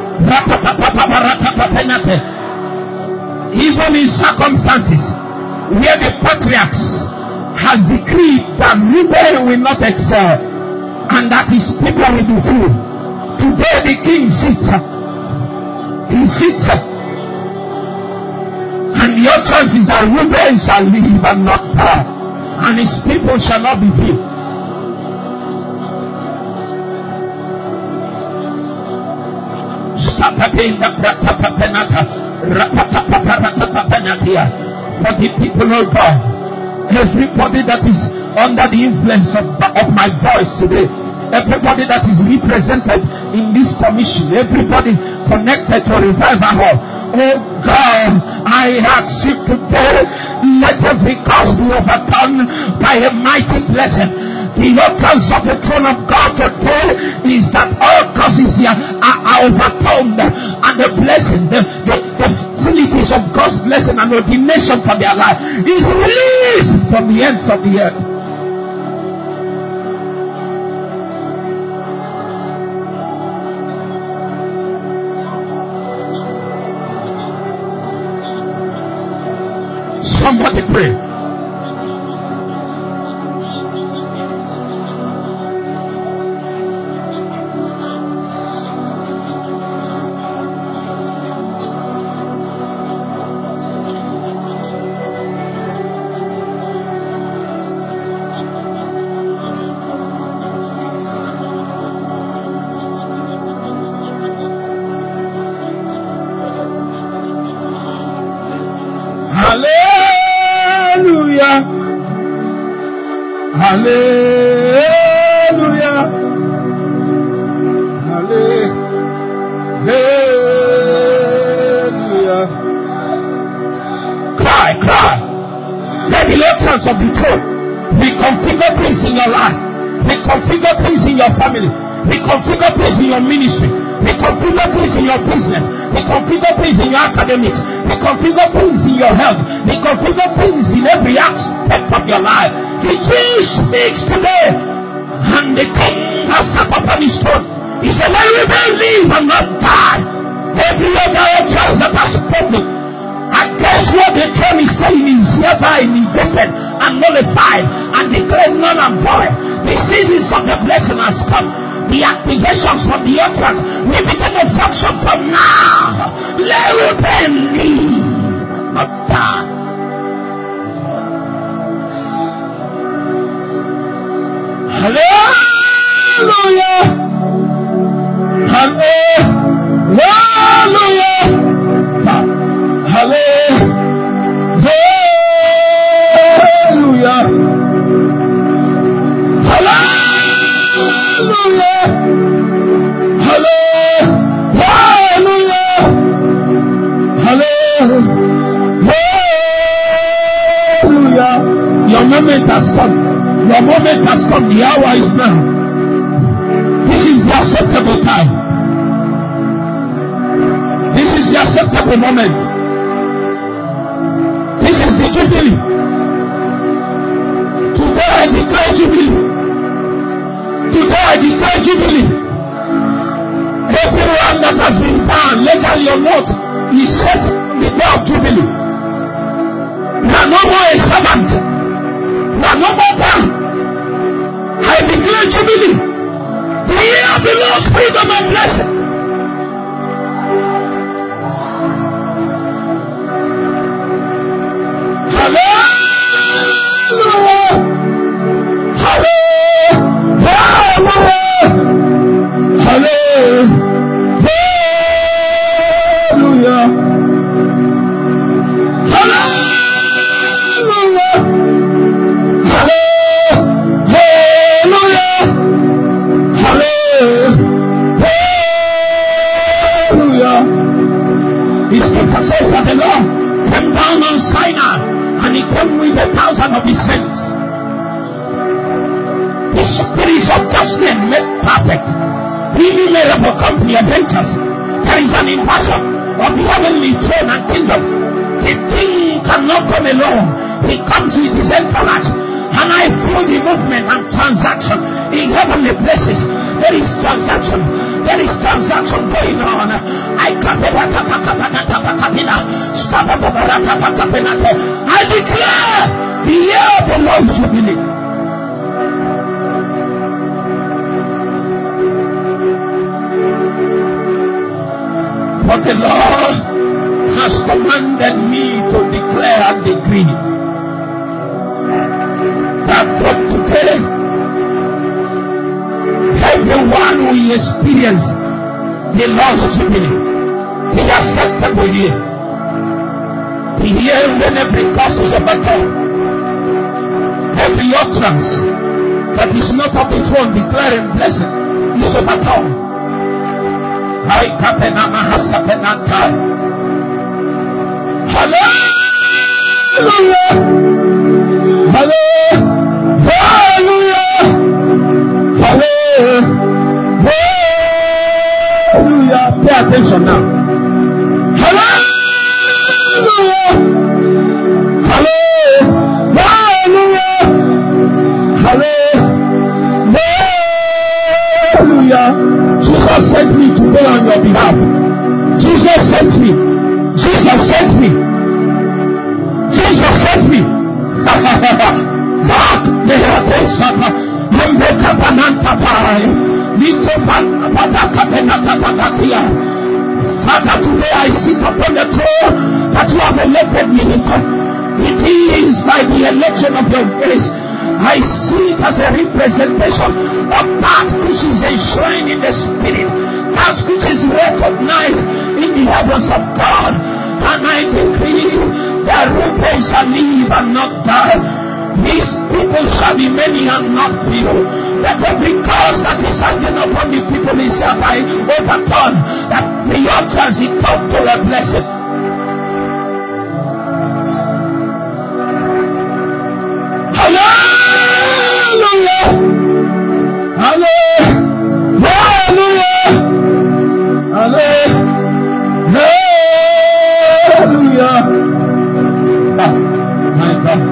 papenate. Even in circumstances where the patriarchs has decreed that Reuben will not excel and that his people will be full, today the king sits. He sits. And your chance is that Reuben shall live and not die, and his people shall not be few. For the people of God, everybody that is under the influence of my voice today, everybody that is represented in this commission, everybody connected to Revival Hall, oh God, I ask you today, let every cause be overturned by a mighty blessing. The utterance of the throne of God today is that all causes here are overturned, and the blessings, the facilities of God's blessing and ordination for their life is released from the ends of the earth. Somebody pray. Hallelujah. Hallelujah. Hallelujah. Cry, cry. Let the entrance of the throne reconfigure things in your life. Reconfigure things in your family. Reconfigure things in your ministry. Reconfigure things in your business. Reconfigure things in your academics. Reconfigure things in your health. Reconfigure things in every aspect of your life. The tree speaks today, and the king has sat upon his throne. He said, "Let me live and not die." Every other entrance that has spoken against what the throne is saying is hereby negated and nullified and declared null and void. The seasons of the blessing has come. The activations from the entrance will begin to function from now. Let them live, not die. Hallelujah. Hallelujah. Hallelujah. Hallelujah. Hallelujah. Hallelujah. Your moment has come. Your moment has come. The hour is now. This is the acceptable time. This is the acceptable moment. This is the Jubilee. Today I declare Jubilee. Today I declare Jubilee. Everyone that has been bound, let your note is set on the day of Jubilee. You are no more a servant. You are no more bound. I declare Jubilee. The year of the Lord's freedom and blessing. There is an invasion of the heavenly throne and kingdom. The king cannot come alone. He comes with his entourage. And I feel the movement and transaction in heavenly places. There is transaction. There is transaction going on. I declare the year of the Lord's Jubilee. But the Lord has commanded me to declare and decree that from today, everyone will experience the Lord's Jubilee, the acceptable year, the year when every curse is overcome, every utterance that is not of the throne declaring blessing is overcome. Hallelujah. Hallelujah. Hallelujah. Pay attention now. Hallelujah. Hallelujah. Hallelujah. Jesus sent me to pray on your behalf. Jesus sent me. Jesus sent me. Jesus sent me. Father, today I sit upon the throne that you have elected me into. It is by the election of your grace. I see it as a representation of that which is enshrined in the Spirit, that which is recognized in the heavens of God. And I decree that Reuben shall live and not die. These people shall be many and not few. That every curse that is hanging upon the people is hereby overturned. That the altars it come to a blessing. Hallelujah! Hallelujah! Hallelujah! Ah, my God.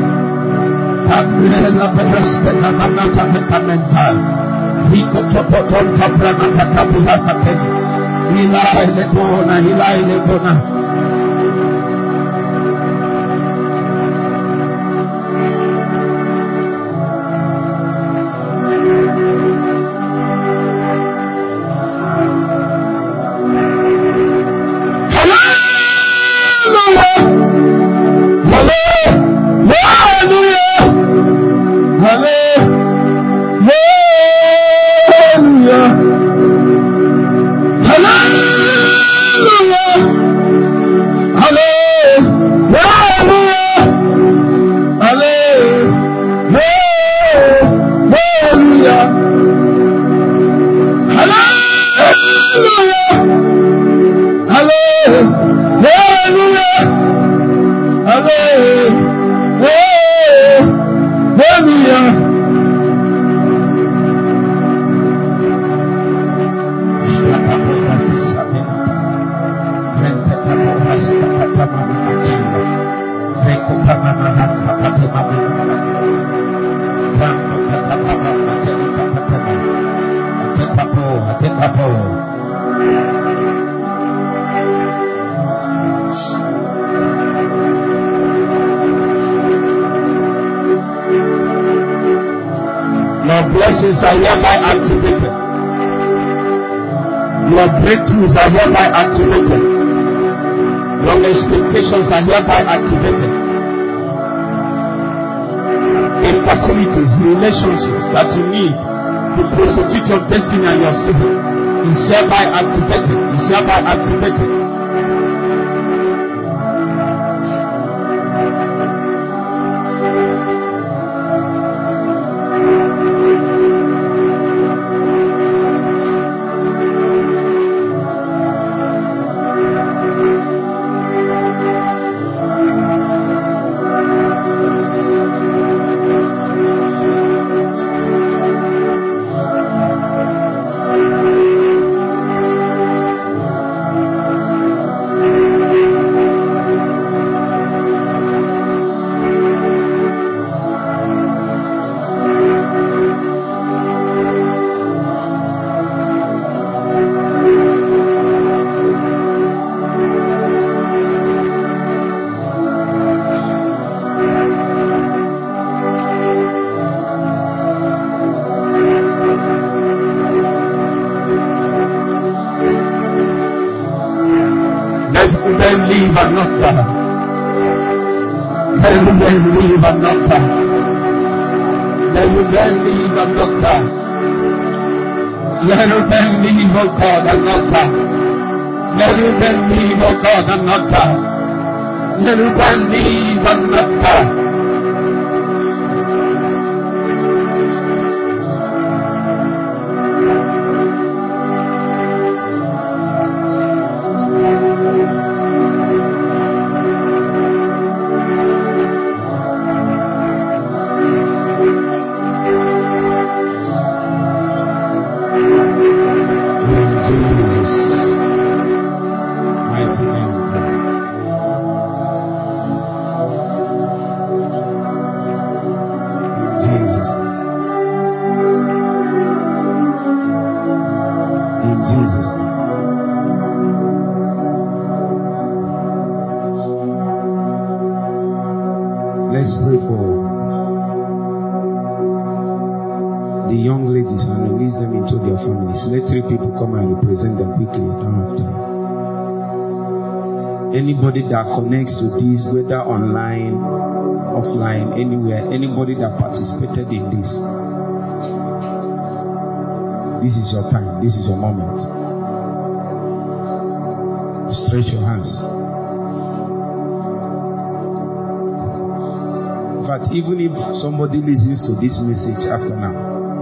Blessings are hereby activated. Your breakthroughs are hereby activated. Your expectations are hereby activated. In facilities, relationships that you need to prosecute your destiny and your season is hereby activated. Is hereby activated. Let's pray for the young ladies and release them into their families. Let 3 people come and represent them quickly. Don't have time. Anybody that connects to this, whether online, offline, anywhere, anybody that participated in this is your time. This is your moment. Stretch your hands. fact, even if somebody listens to this message after now,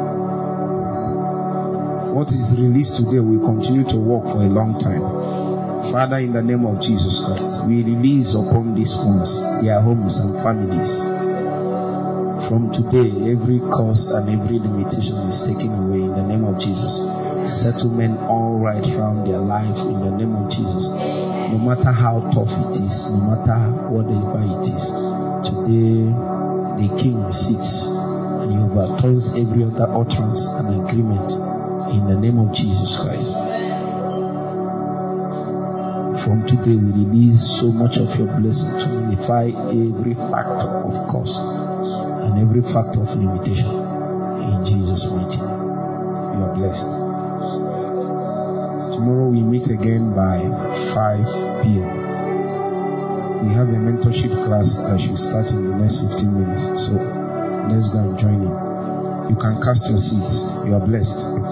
what is released today will continue to work for a long time. Father, in the name of Jesus Christ, we release upon these ones, their homes and families. From today, every cost and every limitation is taken away in the name of Jesus. Settlement all right around their life in the name of Jesus. No matter how tough it is, no matter whatever it is, today the King sits and he overturns every other utterance and agreement in the name of Jesus Christ. From today we release so much of your blessing to nullify every factor of cost and every factor of limitation. In Jesus' mighty name, you are blessed. Tomorrow we meet again by 5 p.m. We have a mentorship class that should start in the next 15 minutes. So let's go and join in. You can cast your seats. You are blessed.